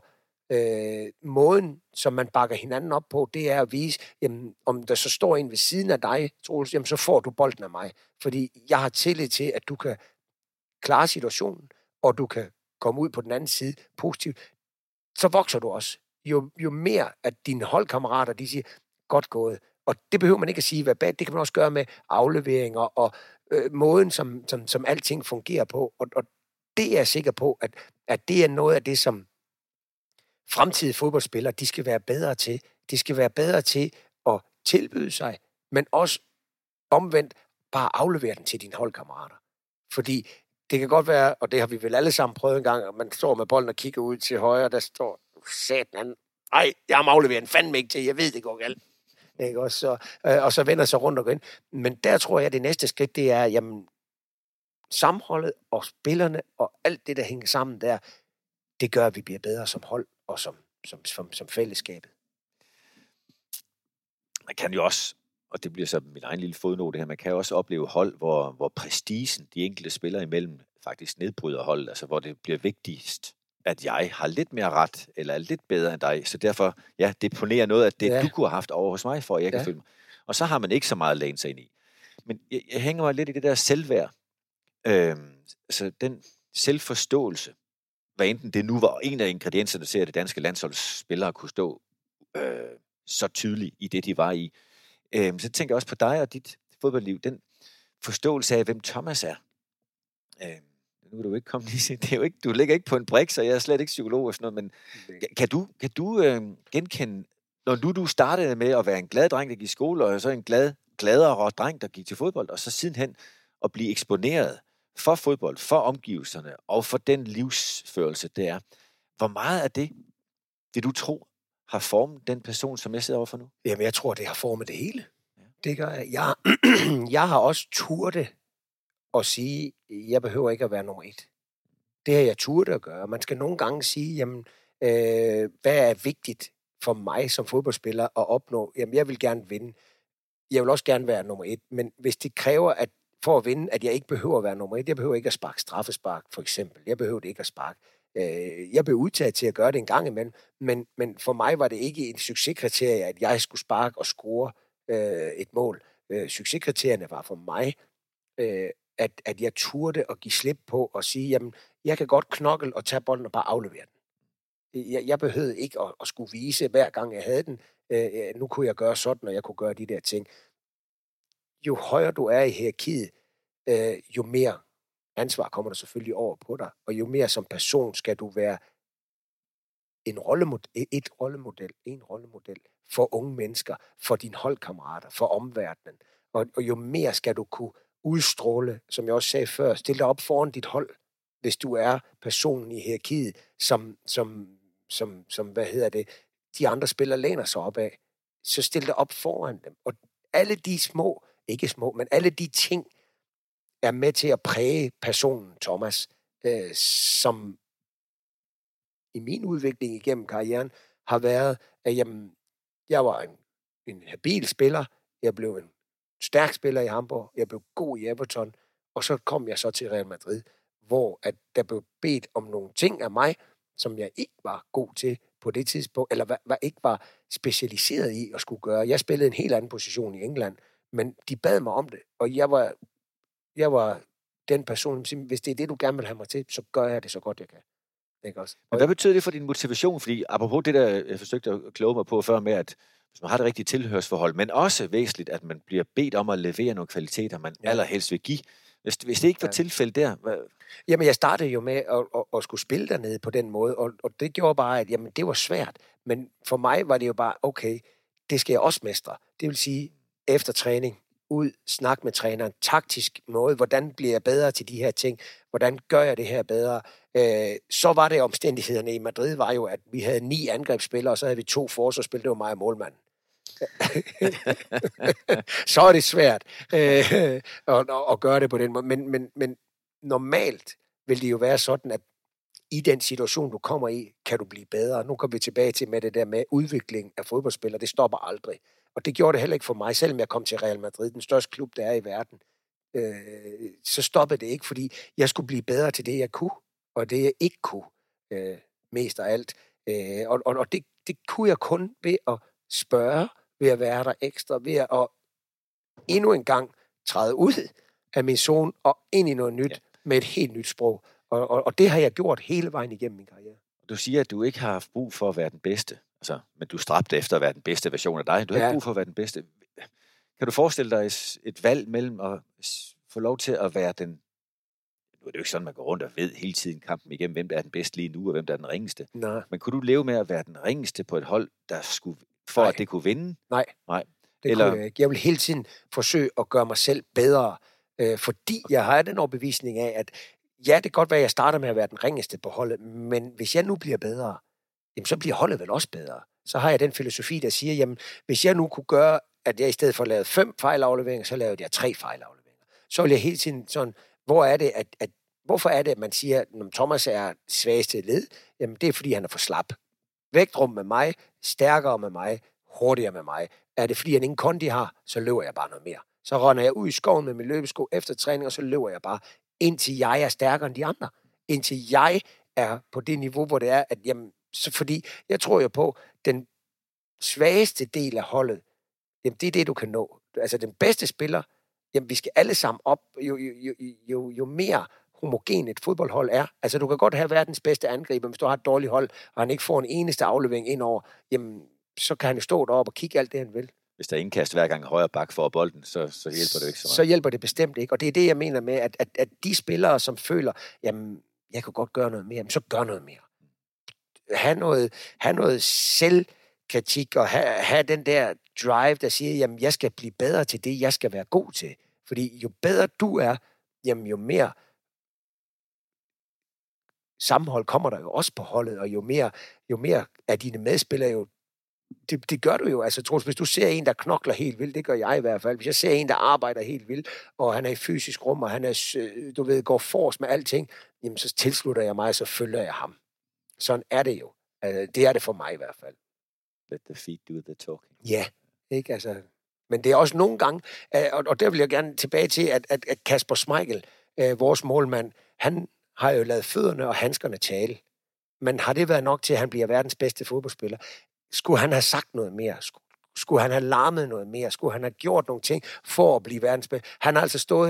[SPEAKER 4] måden, som man bakker hinanden op på, det er at vise, jamen, om der så står en ved siden af dig, Troels, jamen, så får du bolden af mig. Fordi jeg har tillid til, at du kan klare situationen, og du kan komme ud på den anden side positivt. Så vokser du også. Jo mere, at dine holdkammerater, de siger, godt gået. Og det behøver man ikke at sige verbalt. Det kan man også gøre med afleveringer og måden, som alting fungerer på. Og det er jeg sikker på, at det er noget af det, som fremtidige fodboldspillere, de skal være bedre til. De skal være bedre til at tilbyde sig, men også omvendt bare aflevere den til dine holdkammerater. Fordi det kan godt være, og det har vi vel alle sammen prøvet en gang, at man står med bolden og kigger ud til højre, der står, satan, ej, jeg har afleveret den fandme ikke til, jeg ved, det går galt. Ikke? Og så vender sig rundt og går ind. Men der tror jeg, at det næste skridt, det er, jamen, sammenholdet og spillerne og alt det, der hænger sammen der, det gør, at vi bliver bedre som hold og som fællesskabet.
[SPEAKER 3] Man kan jo også og det bliver så min egen lille fodnote her, man kan også opleve hold, hvor prestigen, de enkelte spillere imellem, faktisk nedbryder hold, altså hvor det bliver vigtigst, at jeg har lidt mere ret, eller er lidt bedre end dig, så derfor, ja, deponerer noget af det, du kunne have haft over hos mig, for at jeg kan føle mig. Og så har man ikke så meget at læne sig ind i. Men jeg hænger mig lidt i det der selvværd. Så den selvforståelse, hvad enten det nu var en af ingredienserne til, at det danske landsholdsspillere kunne stå så tydeligt i det, de var i. Så tænker jeg også på dig og dit fodboldliv. Den forståelse af, hvem Thomas er. Nu er du ikke kommet lige, det er jo ikke, du ligger ikke på en brik, så jeg er slet ikke psykolog og sådan noget, men kan du genkende, når du startede med at være en glad dreng, der gik i skole, og så en gladere dreng, der gik til fodbold, og så sidenhen at blive eksponeret for fodbold, for omgivelserne, og for den livsførelse, det er. Hvor meget af det du tror, har formet den person, som jeg sidder overfor nu?
[SPEAKER 4] Jamen, jeg tror, det har formet det hele. Ja. Det gør jeg. Jeg har også turte at sige, jeg behøver ikke at være nummer 1. Det har jeg turte at gøre. Man skal nogle gange sige, jamen, hvad er vigtigt for mig som fodboldspiller at opnå? Jamen, jeg vil gerne vinde. Jeg vil også gerne være nummer 1, men hvis det kræver, at for at vinde, at jeg ikke behøver at være nummer 1, jeg behøver ikke at sparke straffespark, for eksempel. Jeg behøver ikke at sparke. Jeg blev udtaget til at gøre det en gang imellem, men for mig var det ikke en succeskriterie, at jeg skulle sparke og score et mål. Succeskriterierne var for mig, at jeg turde at give slip på og sige, jamen, jeg kan godt knokle og tage bolden og bare aflevere den. Jeg behøvede ikke at skulle vise, hver gang jeg havde den, nu kunne jeg gøre sådan, og jeg kunne gøre de der ting. Jo højere du er i hierarkiet, jo mere ansvar kommer der selvfølgelig over på dig, og jo mere som person skal du være en rollemodel for unge mennesker, for dine holdkammerater, for omverdenen. Og jo mere skal du kunne udstråle, som jeg også sagde før, stille dig op foran dit hold, hvis du er personen i hierarkiet, som de andre spillere læner sig op af, så stil dig op foran dem. Og alle de ikke små, men alle de ting er med til at præge personen Thomas, som i min udvikling igennem karrieren har været, at jeg var en habil spiller, jeg blev en stærk spiller i Hamburg, jeg blev god i Everton, og så kom jeg så til Real Madrid, hvor at der blev bedt om nogle ting af mig, som jeg ikke var god til på det tidspunkt, eller ikke var specialiseret i at skulle gøre. Jeg spillede en helt anden position i England, men de bad mig om det, og jeg var den person, som siger, hvis det er det, du gerne vil have mig til, så gør jeg det så godt, jeg kan. Ikke også?
[SPEAKER 3] Men hvad betyder det for din motivation? Fordi apropos det, der jeg forsøgte at kloge mig på før med, at hvis man har det rigtige tilhørsforhold, men også væsentligt, at man bliver bedt om at levere nogle kvaliteter, man allerhelst vil give. Hvis det ikke var tilfældet der...
[SPEAKER 4] Jamen, jeg startede jo med at skulle spille dernede på den måde, og det gjorde bare, at jamen, det var svært. Men for mig var det jo bare, okay, det skal jeg også mestre. Det vil sige, efter træning, ud, snak med træneren, taktisk måde, hvordan bliver jeg bedre til de her ting, hvordan gør jeg det her bedre. Så var det omstændighederne i Madrid, var jo, at vi havde 9 angrebsspillere, og så havde vi 2 forsvarsspillere, det var mig og målmanden. Så er det svært at gøre det på den måde. Men normalt vil det jo være sådan, at i den situation, du kommer i, kan du blive bedre. Nu kommer vi tilbage til med det der med udvikling af fodboldspillere. Det stopper aldrig. Og det gjorde det heller ikke for mig, selvom jeg kom til Real Madrid, den største klub, der er i verden. Så stoppede det ikke, fordi jeg skulle blive bedre til det, jeg kunne, og det, jeg ikke kunne, mest af alt. Og det kunne jeg kun ved at spørge, ved at være der ekstra, ved at endnu en gang træde ud af min zone og ind i noget nyt med et helt nyt sprog. Og det har jeg gjort hele vejen igennem min karriere.
[SPEAKER 3] Du siger, at du ikke har haft brug for at være den bedste, altså, men du stræbte efter at være den bedste version af dig. Du har ikke brug for at være den bedste. Kan du forestille dig et valg mellem at få lov til at være den... Nu er det jo ikke sådan, man går rundt og ved hele tiden kampen igennem, hvem der er den bedste lige nu, og hvem der er den ringeste.
[SPEAKER 4] Nej.
[SPEAKER 3] Men kunne du leve med at være den ringeste på et hold, der skulle... for at det kunne vinde?
[SPEAKER 4] Nej. Det kunne jeg ikke. Jeg vil hele tiden forsøge at gøre mig selv bedre, fordi jeg har den overbevisning af, at ja, det kan godt være, at jeg starter med at være den ringeste på holdet, men hvis jeg nu bliver bedre, jamen, så bliver holdet vel også bedre. Så har jeg den filosofi, der siger, jamen, hvis jeg nu kunne gøre, at jeg i stedet for lavede 5 fejlafleveringer, så lavede jeg 3 fejlafleveringer. Så vil jeg hele tiden sådan, hvorfor er det, at man siger, at Thomas er svageste led? Jamen, det er, fordi han er for slap. Vægtrum med mig, stærkere med mig, hurtigere med mig. Er det fordi, han ingen kondi har, så løber jeg bare noget mere. Så render jeg ud i skoven med min løbesko efter træning, og så løber jeg bare, indtil jeg er stærkere end de andre. Indtil jeg er på det niveau, hvor det er, at jamen, så fordi jeg tror jo på, den svageste del af holdet, jamen det er det, du kan nå. Altså den bedste spiller, jamen vi skal alle sammen op, jo mere homogen et fodboldhold er. Altså du kan godt have verdens bedste angriber, hvis du har et dårligt hold, og han ikke får en eneste aflevering indover, jamen så kan han jo stå deroppe og kigge alt det, han vil.
[SPEAKER 3] Hvis der er indkast hver gang højre bak for bolden, så hjælper det ikke så meget.
[SPEAKER 4] Så hjælper det bestemt ikke, og det er det, jeg mener med, at de spillere, som føler, jamen jeg kan godt gøre noget mere, jamen så gør noget mere. have noget selvkritik og have den der drive, der siger, jamen jeg skal blive bedre til det, jeg skal være god til. Fordi jo bedre du er, jamen jo mere sammenhold kommer der jo også på holdet, og jo mere er dine medspillere jo, det gør du jo. Altså Troels, hvis du ser en, der knokler helt vildt, det gør jeg i hvert fald. Hvis jeg ser en, der arbejder helt vildt, og han er i fysisk rum, og han er, går forrest med alting, jamen så tilslutter jeg mig, så følger jeg ham. Sådan er det jo. Altså, det er det for mig i hvert fald.
[SPEAKER 3] Let the feet do the talking.
[SPEAKER 4] Ja, ikke altså. Men det er også nogle gange, og der vil jeg gerne tilbage til, at Kasper Schmeichel, vores målmand, han har jo lavet fødderne og handskerne tale. Men har det været nok til, at han bliver verdens bedste fodboldspiller? Skulle han have sagt noget mere? Skulle han have larmet noget mere? Skulle han have gjort nogle ting for at blive verdens bedste? Han har altså stået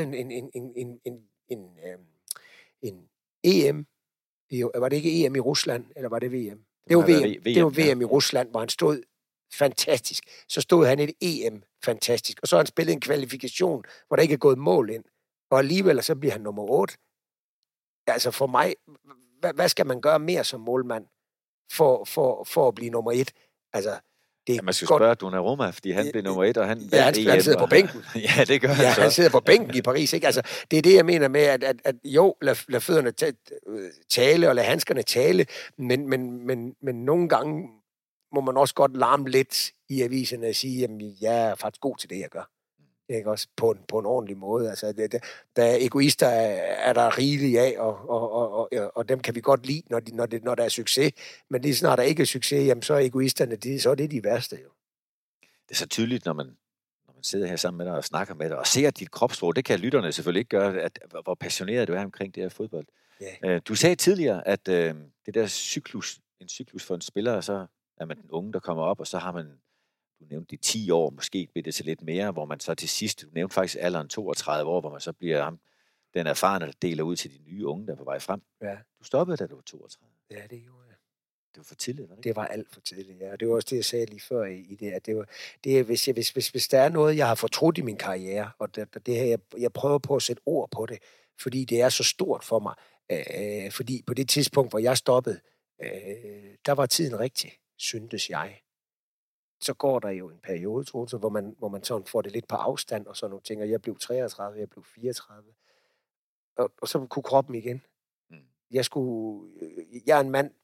[SPEAKER 4] en EM. Var det ikke EM i Rusland, eller var det VM? Det var VM. Det var VM i Rusland, hvor han stod fantastisk. Så stod han et EM fantastisk. Og så har han spillet en kvalifikation, hvor der ikke er gået mål ind. Og alligevel så bliver han nummer 8. Altså for mig, hvad skal man gøre mere som målmand for at blive nummer 1? Altså, det er
[SPEAKER 3] man skal spørge Donnarumma, fordi han blev nummer 1, og han
[SPEAKER 4] han sidder på bænken.
[SPEAKER 3] Ja, det gør han så.
[SPEAKER 4] Han sidder på bænken i Paris, ikke? Altså, det er det, jeg mener med, at jo, lad fødderne tale, og lad handskerne tale, men nogle gange må man også godt larme lidt i aviserne og sige, jamen, jeg er faktisk god til det, jeg gør. Ikke? Også på en ordentlig måde. Altså, der er egoister er der rigeligt af, og dem kan vi godt lide, når der er succes. Men lige snart der ikke er succes, jamen, så er egoisterne, så er det de værste jo.
[SPEAKER 3] Det er så tydeligt, når man sidder her sammen med dig og snakker med dig, og ser dit kropssprog. Det kan lytterne selvfølgelig ikke gøre, hvor passioneret du er omkring det her fodbold. Yeah. Du sagde tidligere, at det der en cyklus for en spiller, så er man den unge, der kommer op, og så har man, du nævnte de 10 år, måske bliver det til lidt mere, hvor man så til sidst, du nævnte faktisk alderen 32 år, hvor man så bliver ham, den erfarne, der deler ud til de nye unge, der er på vej frem. Ja. Du stoppede, da du var 32.
[SPEAKER 4] Ja, det gjorde jeg.
[SPEAKER 3] Det var for tidligt, var det ikke?
[SPEAKER 4] Det var alt for tidligt, ja. Det var også det, jeg sagde lige før i det, at hvis der er noget, jeg har fortrudt i min karriere, og det her, jeg prøver på at sætte ord på det, fordi det er så stort for mig. Fordi på det tidspunkt, hvor jeg stoppede, der var tiden rigtig, syntes jeg. Så går der jo en periode, Troels, hvor man sådan får det lidt på afstand, og så nogle ting, og jeg blev 33, jeg blev 34, og så kunne kroppen igen. Jeg er en mand,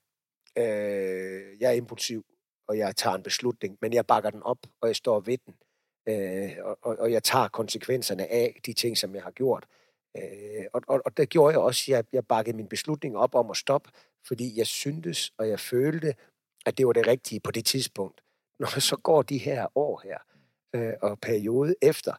[SPEAKER 4] jeg er impulsiv, og jeg tager en beslutning, men jeg bakker den op, og jeg står ved den, og jeg tager konsekvenserne af de ting, som jeg har gjort. Og der gjorde jeg også, jeg bakkede min beslutning op om at stoppe, fordi jeg syntes, og jeg følte, at det var det rigtige på det tidspunkt. Når så går de her år her, og periode efter,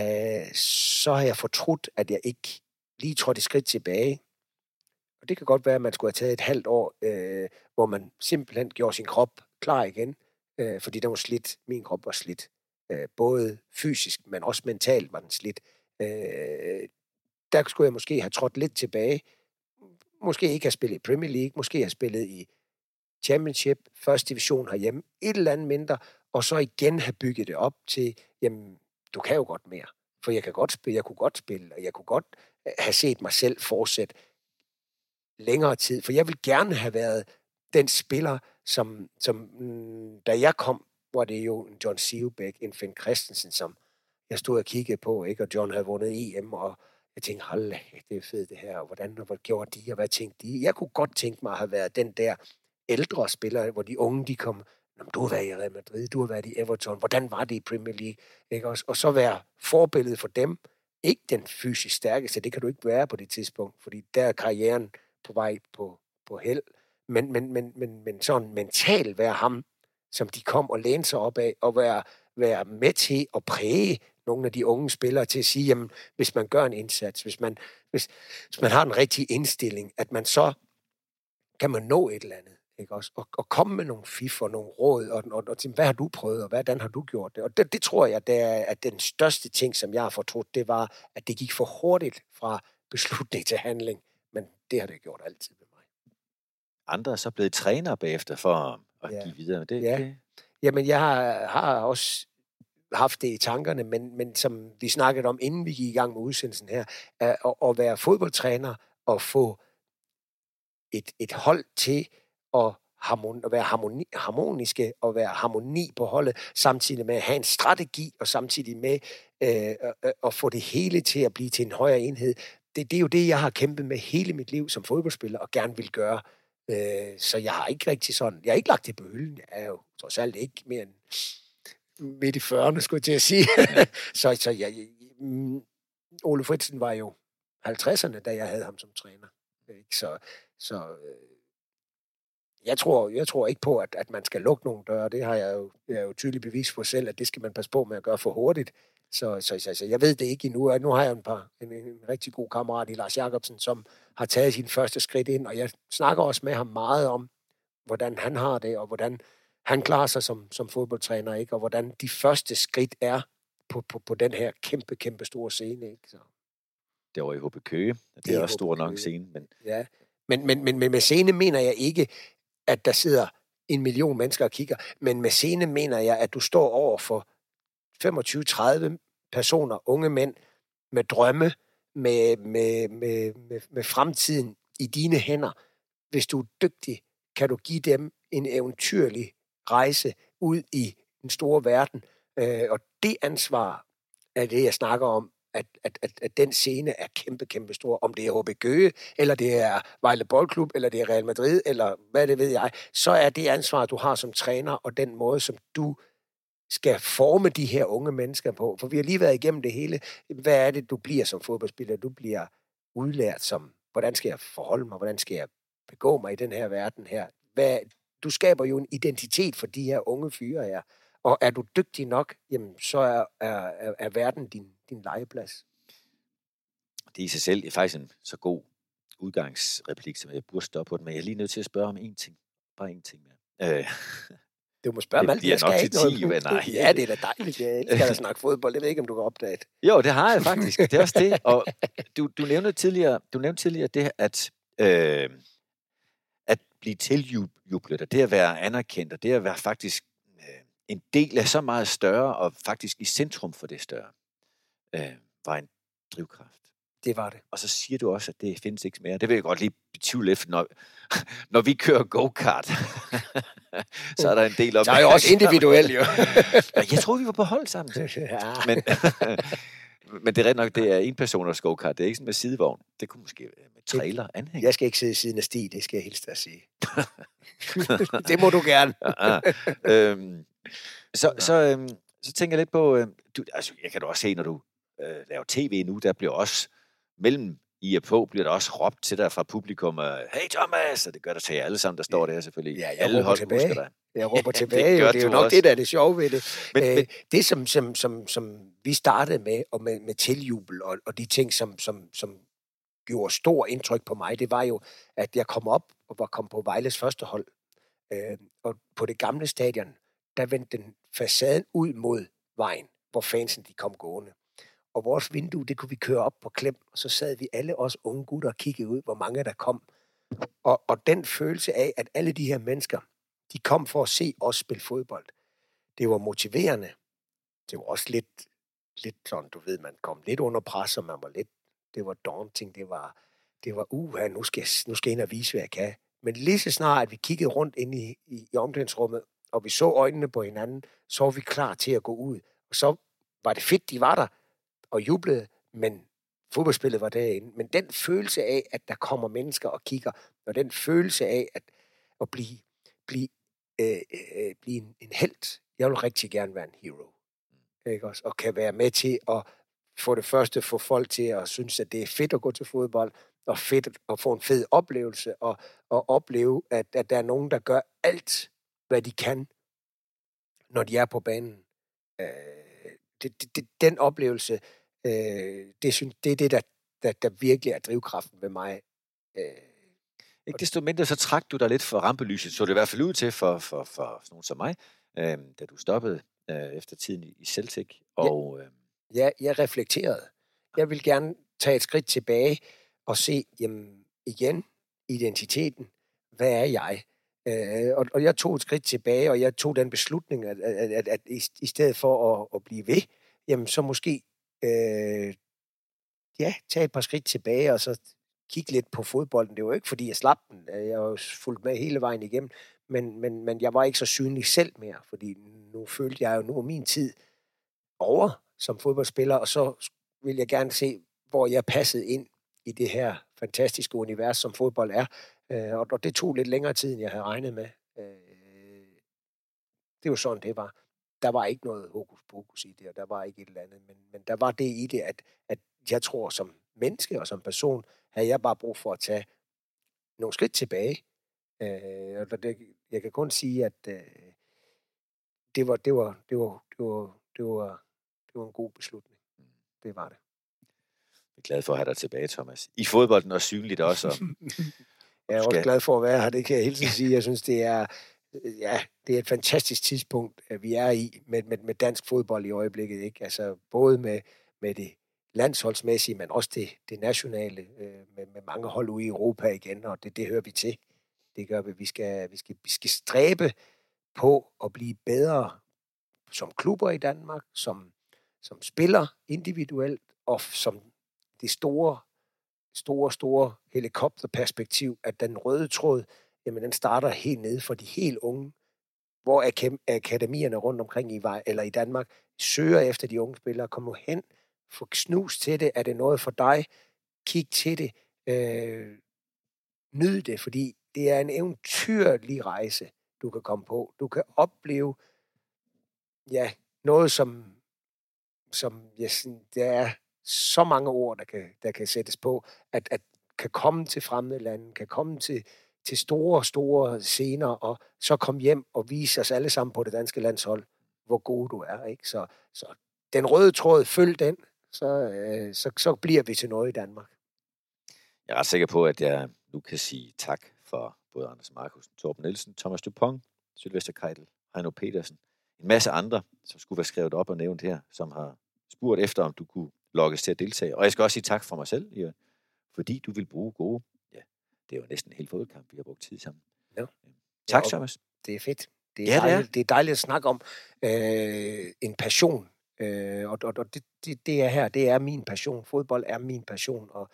[SPEAKER 4] så har jeg fortrudt, at jeg ikke lige trådte et skridt tilbage. Og det kan godt være, at man skulle have taget et halvt år, hvor man simpelthen gjorde sin krop klar igen, fordi den var slidt. Min krop var slidt. Både fysisk, men også mentalt var den slidt. Der skulle jeg måske have trådt lidt tilbage. Måske ikke have spillet i Premier League, måske have spillet i Championship, første division herhjemme, et eller andet mindre, og så igen have bygget det op til, jamen, du kan jo godt mere. For jeg kunne godt spille, og jeg kunne godt have set mig selv fortsætte længere tid. For jeg vil gerne have været den spiller, som da jeg kom, hvor det jo en John Sivebæk, en Finn Christensen, som jeg stod og kiggede på, ikke? Og John havde vundet EM, og jeg tænkte, hold da, det er fedt det her, og hvad gjorde de, og hvad tænkte de? Jeg kunne godt tænke mig at have været den der ældre spillere, hvor de unge, de kom, du har været i Real Madrid, du har været i Everton, hvordan var det i Premier League? Ikke? Og så være forbillede for dem. Ikke den fysisk stærkeste, det kan du ikke være på det tidspunkt, fordi der er karrieren på vej på held. Men sådan mentalt være ham, som de kom og lænede sig op af, og være med til at præge nogle af de unge spillere til at sige, jamen, hvis man gør en indsats, hvis man har en rigtig indstilling, at man så kan man nå et eller andet, ikke også? Og komme med nogle fif og nogle råd, og til, hvad har du prøvet, og hvordan har du gjort det? Og det tror jeg, det er, at den største ting, som jeg har fortrudt, det var, at det gik for hurtigt fra beslutning til handling, men det har det gjort altid med mig.
[SPEAKER 3] Andre er så blevet trænere bagefter for at give videre. Det.
[SPEAKER 4] Jamen, jeg har også haft det i tankerne, men som vi snakkede om, inden vi gik i gang med udsendelsen her, at være fodboldtræner og få et hold til at være harmoniske og være harmoni på holdet, samtidig med at have en strategi, og samtidig med at få det hele til at blive til en højere enhed. Det er jo det, jeg har kæmpet med hele mit liv som fodboldspiller, og gerne vil gøre. Så jeg har ikke rigtig sådan, jeg har ikke lagt det på hylden. Jeg er jo trods alt ikke mere end midt i 40'erne, skulle jeg til at sige. så Ole Fritzen var jo 50'erne, da jeg havde ham som træner. Så jeg tror ikke på, at man skal lukke nogle døre. Det har jeg jo tydeligt bevis for selv, at det skal man passe på med at gøre for hurtigt. Så jeg ved det ikke endnu. Nu har jeg en rigtig god kammerat i Lars Jacobsen, som har taget sin første skridt ind, og jeg snakker også med ham meget om, hvordan han har det, og hvordan han klarer sig som fodboldtræner, ikke? Og hvordan de første skridt er på den her kæmpe store scene, ikke? Så.
[SPEAKER 3] Det var i HB Køge. Det er også stor nok en scene. Men...
[SPEAKER 4] Ja, men med scene mener jeg ikke, at der sidder 1 million mennesker og kigger, men med scene mener jeg, at du står over for 25-30 personer, unge mænd, med drømme, med fremtiden i dine hænder. Hvis du er dygtig, kan du give dem en eventyrlig rejse ud i den store verden. Og det ansvar er det, jeg snakker om, at den scene er kæmpe stor. Om det er HB Køge, eller det er Vejle Boldklub, eller det er Real Madrid, eller hvad det ved jeg, så er det ansvar, du har som træner, og den måde, som du skal forme de her unge mennesker på. For vi har lige været igennem det hele. Hvad er det, du bliver som fodboldspiller? Du bliver udlært som, hvordan skal jeg forholde mig? Hvordan skal jeg begå mig i den her verden her? Du skaber jo en identitet for de her unge fyre her. Og er du dygtig nok, jamen, så er verden din legeplads.
[SPEAKER 3] Det i sig selv er faktisk en så god udgangsreplik, som jeg burde stoppe på den, men jeg er lige nødt til at spørge om en ting. Bare en ting mere.
[SPEAKER 4] Du må spørge mig alt.
[SPEAKER 3] Det bliver nok til 10, men nej.
[SPEAKER 4] Ja, det er da dejligt. Jeg elsker at snakke fodbold. Jeg ved ikke, om du har opdaget.
[SPEAKER 3] Jo, det har jeg faktisk. Det er også det. Og du nævnte tidligere det, at blive tiljublet, og det at være anerkendt, og det at være faktisk en del af så meget større, og faktisk i centrum for det større, var en drivkraft.
[SPEAKER 4] Det var det.
[SPEAKER 3] Og så siger du også, at det findes ikke mere. Det vil jeg godt lige betvivle lidt, når vi kører go-kart, så er der en del om...
[SPEAKER 4] Der er jo også individuelt, jo.
[SPEAKER 3] Jeg troede, vi var på hold sammen.
[SPEAKER 4] Ja.
[SPEAKER 3] Men det er ret nok, det er en-personers go-kart. Det er ikke sådan med sidevogn. Det kunne måske være med trailer anhæng.
[SPEAKER 4] Jeg skal ikke sidde i siden af Stig, det skal jeg helst at sige. Det må du gerne.
[SPEAKER 3] Så tænker jeg lidt på... jeg kan da også se, når du laver tv nu, der bliver også mellem i og på, bliver der også råbt til dig fra publikum, hey Thomas, og det gør der til jer alle sammen, der står der selvfølgelig.
[SPEAKER 4] Ja,
[SPEAKER 3] alle hold husker dig.
[SPEAKER 4] Jeg råber tilbage, det er jo nok også det, der er det sjove ved det. Men det, som vi startede med, og med tiljubel, og de ting, som gjorde stor indtryk på mig, det var jo, at jeg kom op og kom på Vejles første hold. Og på det gamle stadion, der vendte den facaden ud mod vejen, hvor fansen de kom gående. Og vores vindue, det kunne vi køre op på klem, og så sad vi alle os unge gutter og kiggede ud, hvor mange der kom. Og den følelse af, at alle de her mennesker, de kom for at se os spille fodbold, det var motiverende. Det var også lidt sådan, du ved, man kom lidt under pres, og man var lidt, det var daunting, det var nu skal jeg ind og vise, hvad jeg kan. Men lige så snart, at vi kiggede rundt ind i omklædningsrummet, og vi så øjnene på hinanden, så var vi klar til at gå ud. Og så var det fedt, de var der og jublede, men fodboldspillet var derinde. Men den følelse af, at der kommer mennesker og kigger, og den følelse af at blive en helt. Jeg vil rigtig gerne være en hero. Ikke også? Og kan være med til at få folk til at synes, at det er fedt at gå til fodbold, og fedt at få en fed oplevelse, og opleve, at der er nogen, der gør alt, hvad de kan, når de er på banen. Den oplevelse, det er det, der virkelig er drivkraften ved mig.
[SPEAKER 3] Ikke desto mindre, så trak du dig lidt for rampelyset, så det i hvert fald ud til for sådan nogen som mig, da du stoppede efter tiden i Celtic. Og,
[SPEAKER 4] Ja, jeg reflekterede. Jeg vil gerne tage et skridt tilbage og se, jamen, igen, identiteten. Hvad er jeg? Og jeg tog et skridt tilbage, og jeg tog den beslutning, at i stedet for at blive ved, jamen, så måske tage et par skridt tilbage, og så kigge lidt på fodbolden. Det var ikke, fordi jeg slap den. Jeg var fulgt med hele vejen igennem, men jeg var ikke så synlig selv mere, fordi nu følte jeg jo, nu er min tid over som fodboldspiller, og så vil jeg gerne se, hvor jeg passede ind i det her fantastiske univers, som fodbold er. Og det tog lidt længere tid, end jeg havde regnet med. Det var sådan, det var. Der var ikke noget hokus pokus i det, og der var ikke et eller andet, men der var det i det, at jeg tror, som menneske og som person, havde jeg bare brug for at tage nogle skridt tilbage. Jeg kan kun sige, at det var en god beslutning. Det var det.
[SPEAKER 3] Jeg er glad for at have dig tilbage, Thomas. I fodbolden og synligt også.
[SPEAKER 4] Jeg er også glad for at være her, det kan jeg hele tiden sige. Jeg synes, det er et fantastisk tidspunkt, vi er i med dansk fodbold i øjeblikket. Ikke? Altså, både med det landsholdsmæssige, men også det nationale, med mange hold ude i Europa igen, og det hører vi til. Det gør vi. Vi skal stræbe på at blive bedre som klubber i Danmark, som spiller individuelt, og som det store helikopterperspektiv, at den røde tråd, jamen den starter helt nede for de helt unge, hvor akademierne rundt omkring i Danmark søger efter de unge spillere. Kom nu hen, få knus til det. Er det noget for dig? Kig til det. Nyd det, fordi det er en eventyrlig rejse, du kan komme på. Du kan opleve noget, som der er så mange ord, der kan sættes på, at kan komme til fremmede lande, kan komme til store scener, og så komme hjem og vise os alle sammen på det danske landshold, hvor god du er. Ikke? Så den røde tråd, følg den, så bliver vi til noget i Danmark.
[SPEAKER 3] Jeg er ret sikker på, at jeg nu kan sige tak for både Anders Markusen, Torben Nielsen, Thomas Dupont, Sylvester Keitel, Heino Petersen, en masse andre, som skulle være skrevet op og nævnt her, som har spurgt efter, om du kunne logges til at deltage. Og jeg skal også sige tak for mig selv, fordi du vil bruge gode. Ja, det er jo næsten en hel fodboldkamp, vi har brugt tid sammen.
[SPEAKER 4] Ja.
[SPEAKER 3] Tak, Thomas.
[SPEAKER 4] Det er fedt. Det er dejligt at snakke om en passion. Og det er her, det er min passion. Fodbold er min passion, og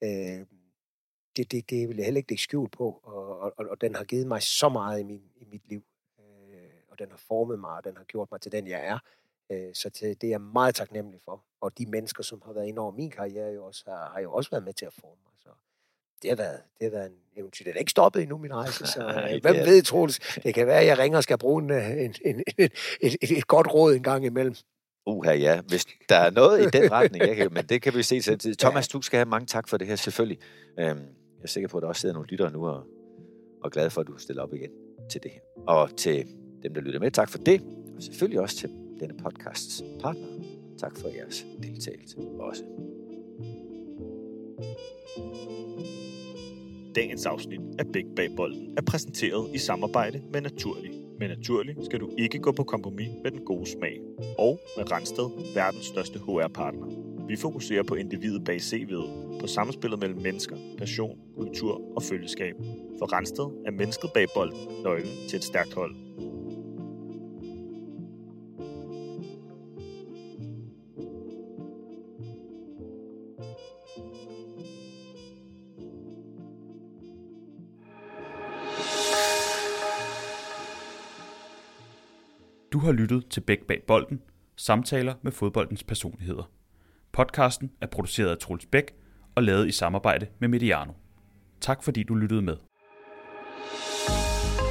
[SPEAKER 4] det vil jeg heller ikke lægge skjul på. Og den har givet mig så meget i mit liv. Og den har formet mig, og den har gjort mig til den, jeg er. Så det er jeg meget taknemmelig for. Og de mennesker, som har været inde over min karriere, har jo også været med til at forme mig. Så det har været en eventyr. Det er ikke stoppet endnu, min rejse. Så hvem ved, Troels? Det kan være, at jeg ringer og skal bruge et godt råd en gang imellem.
[SPEAKER 3] Ja. Hvis der er noget i den retning, men det kan vi se til. Thomas, du skal have mange tak for det her, selvfølgelig. Jeg er sikker på, at der også sidder nogle lyttere nu, og glad for, at du stiller op igen til det her. Og til dem, der lytter med, tak for det. Og selvfølgelig også til denne podcasts partner. Tak for jeres deltagelse også.
[SPEAKER 2] Dagens afsnit af Bæk bag bolden er præsenteret i samarbejde med Naturli. Med Naturli skal du ikke gå på kompromis med den gode smag. Og med Randsted, verdens største HR-partner. Vi fokuserer på individet bag CV'et, på samspillet mellem mennesker, passion, kultur og følgeskab. For Randsted er mennesket bag bolden nøglen til et stærkt hold.
[SPEAKER 1] Du har lyttet til Bæk bag bolden, samtaler med fodboldens personligheder. Podcasten er produceret af Troels Bæk og lavet i samarbejde med Mediano. Tak fordi du lyttede med.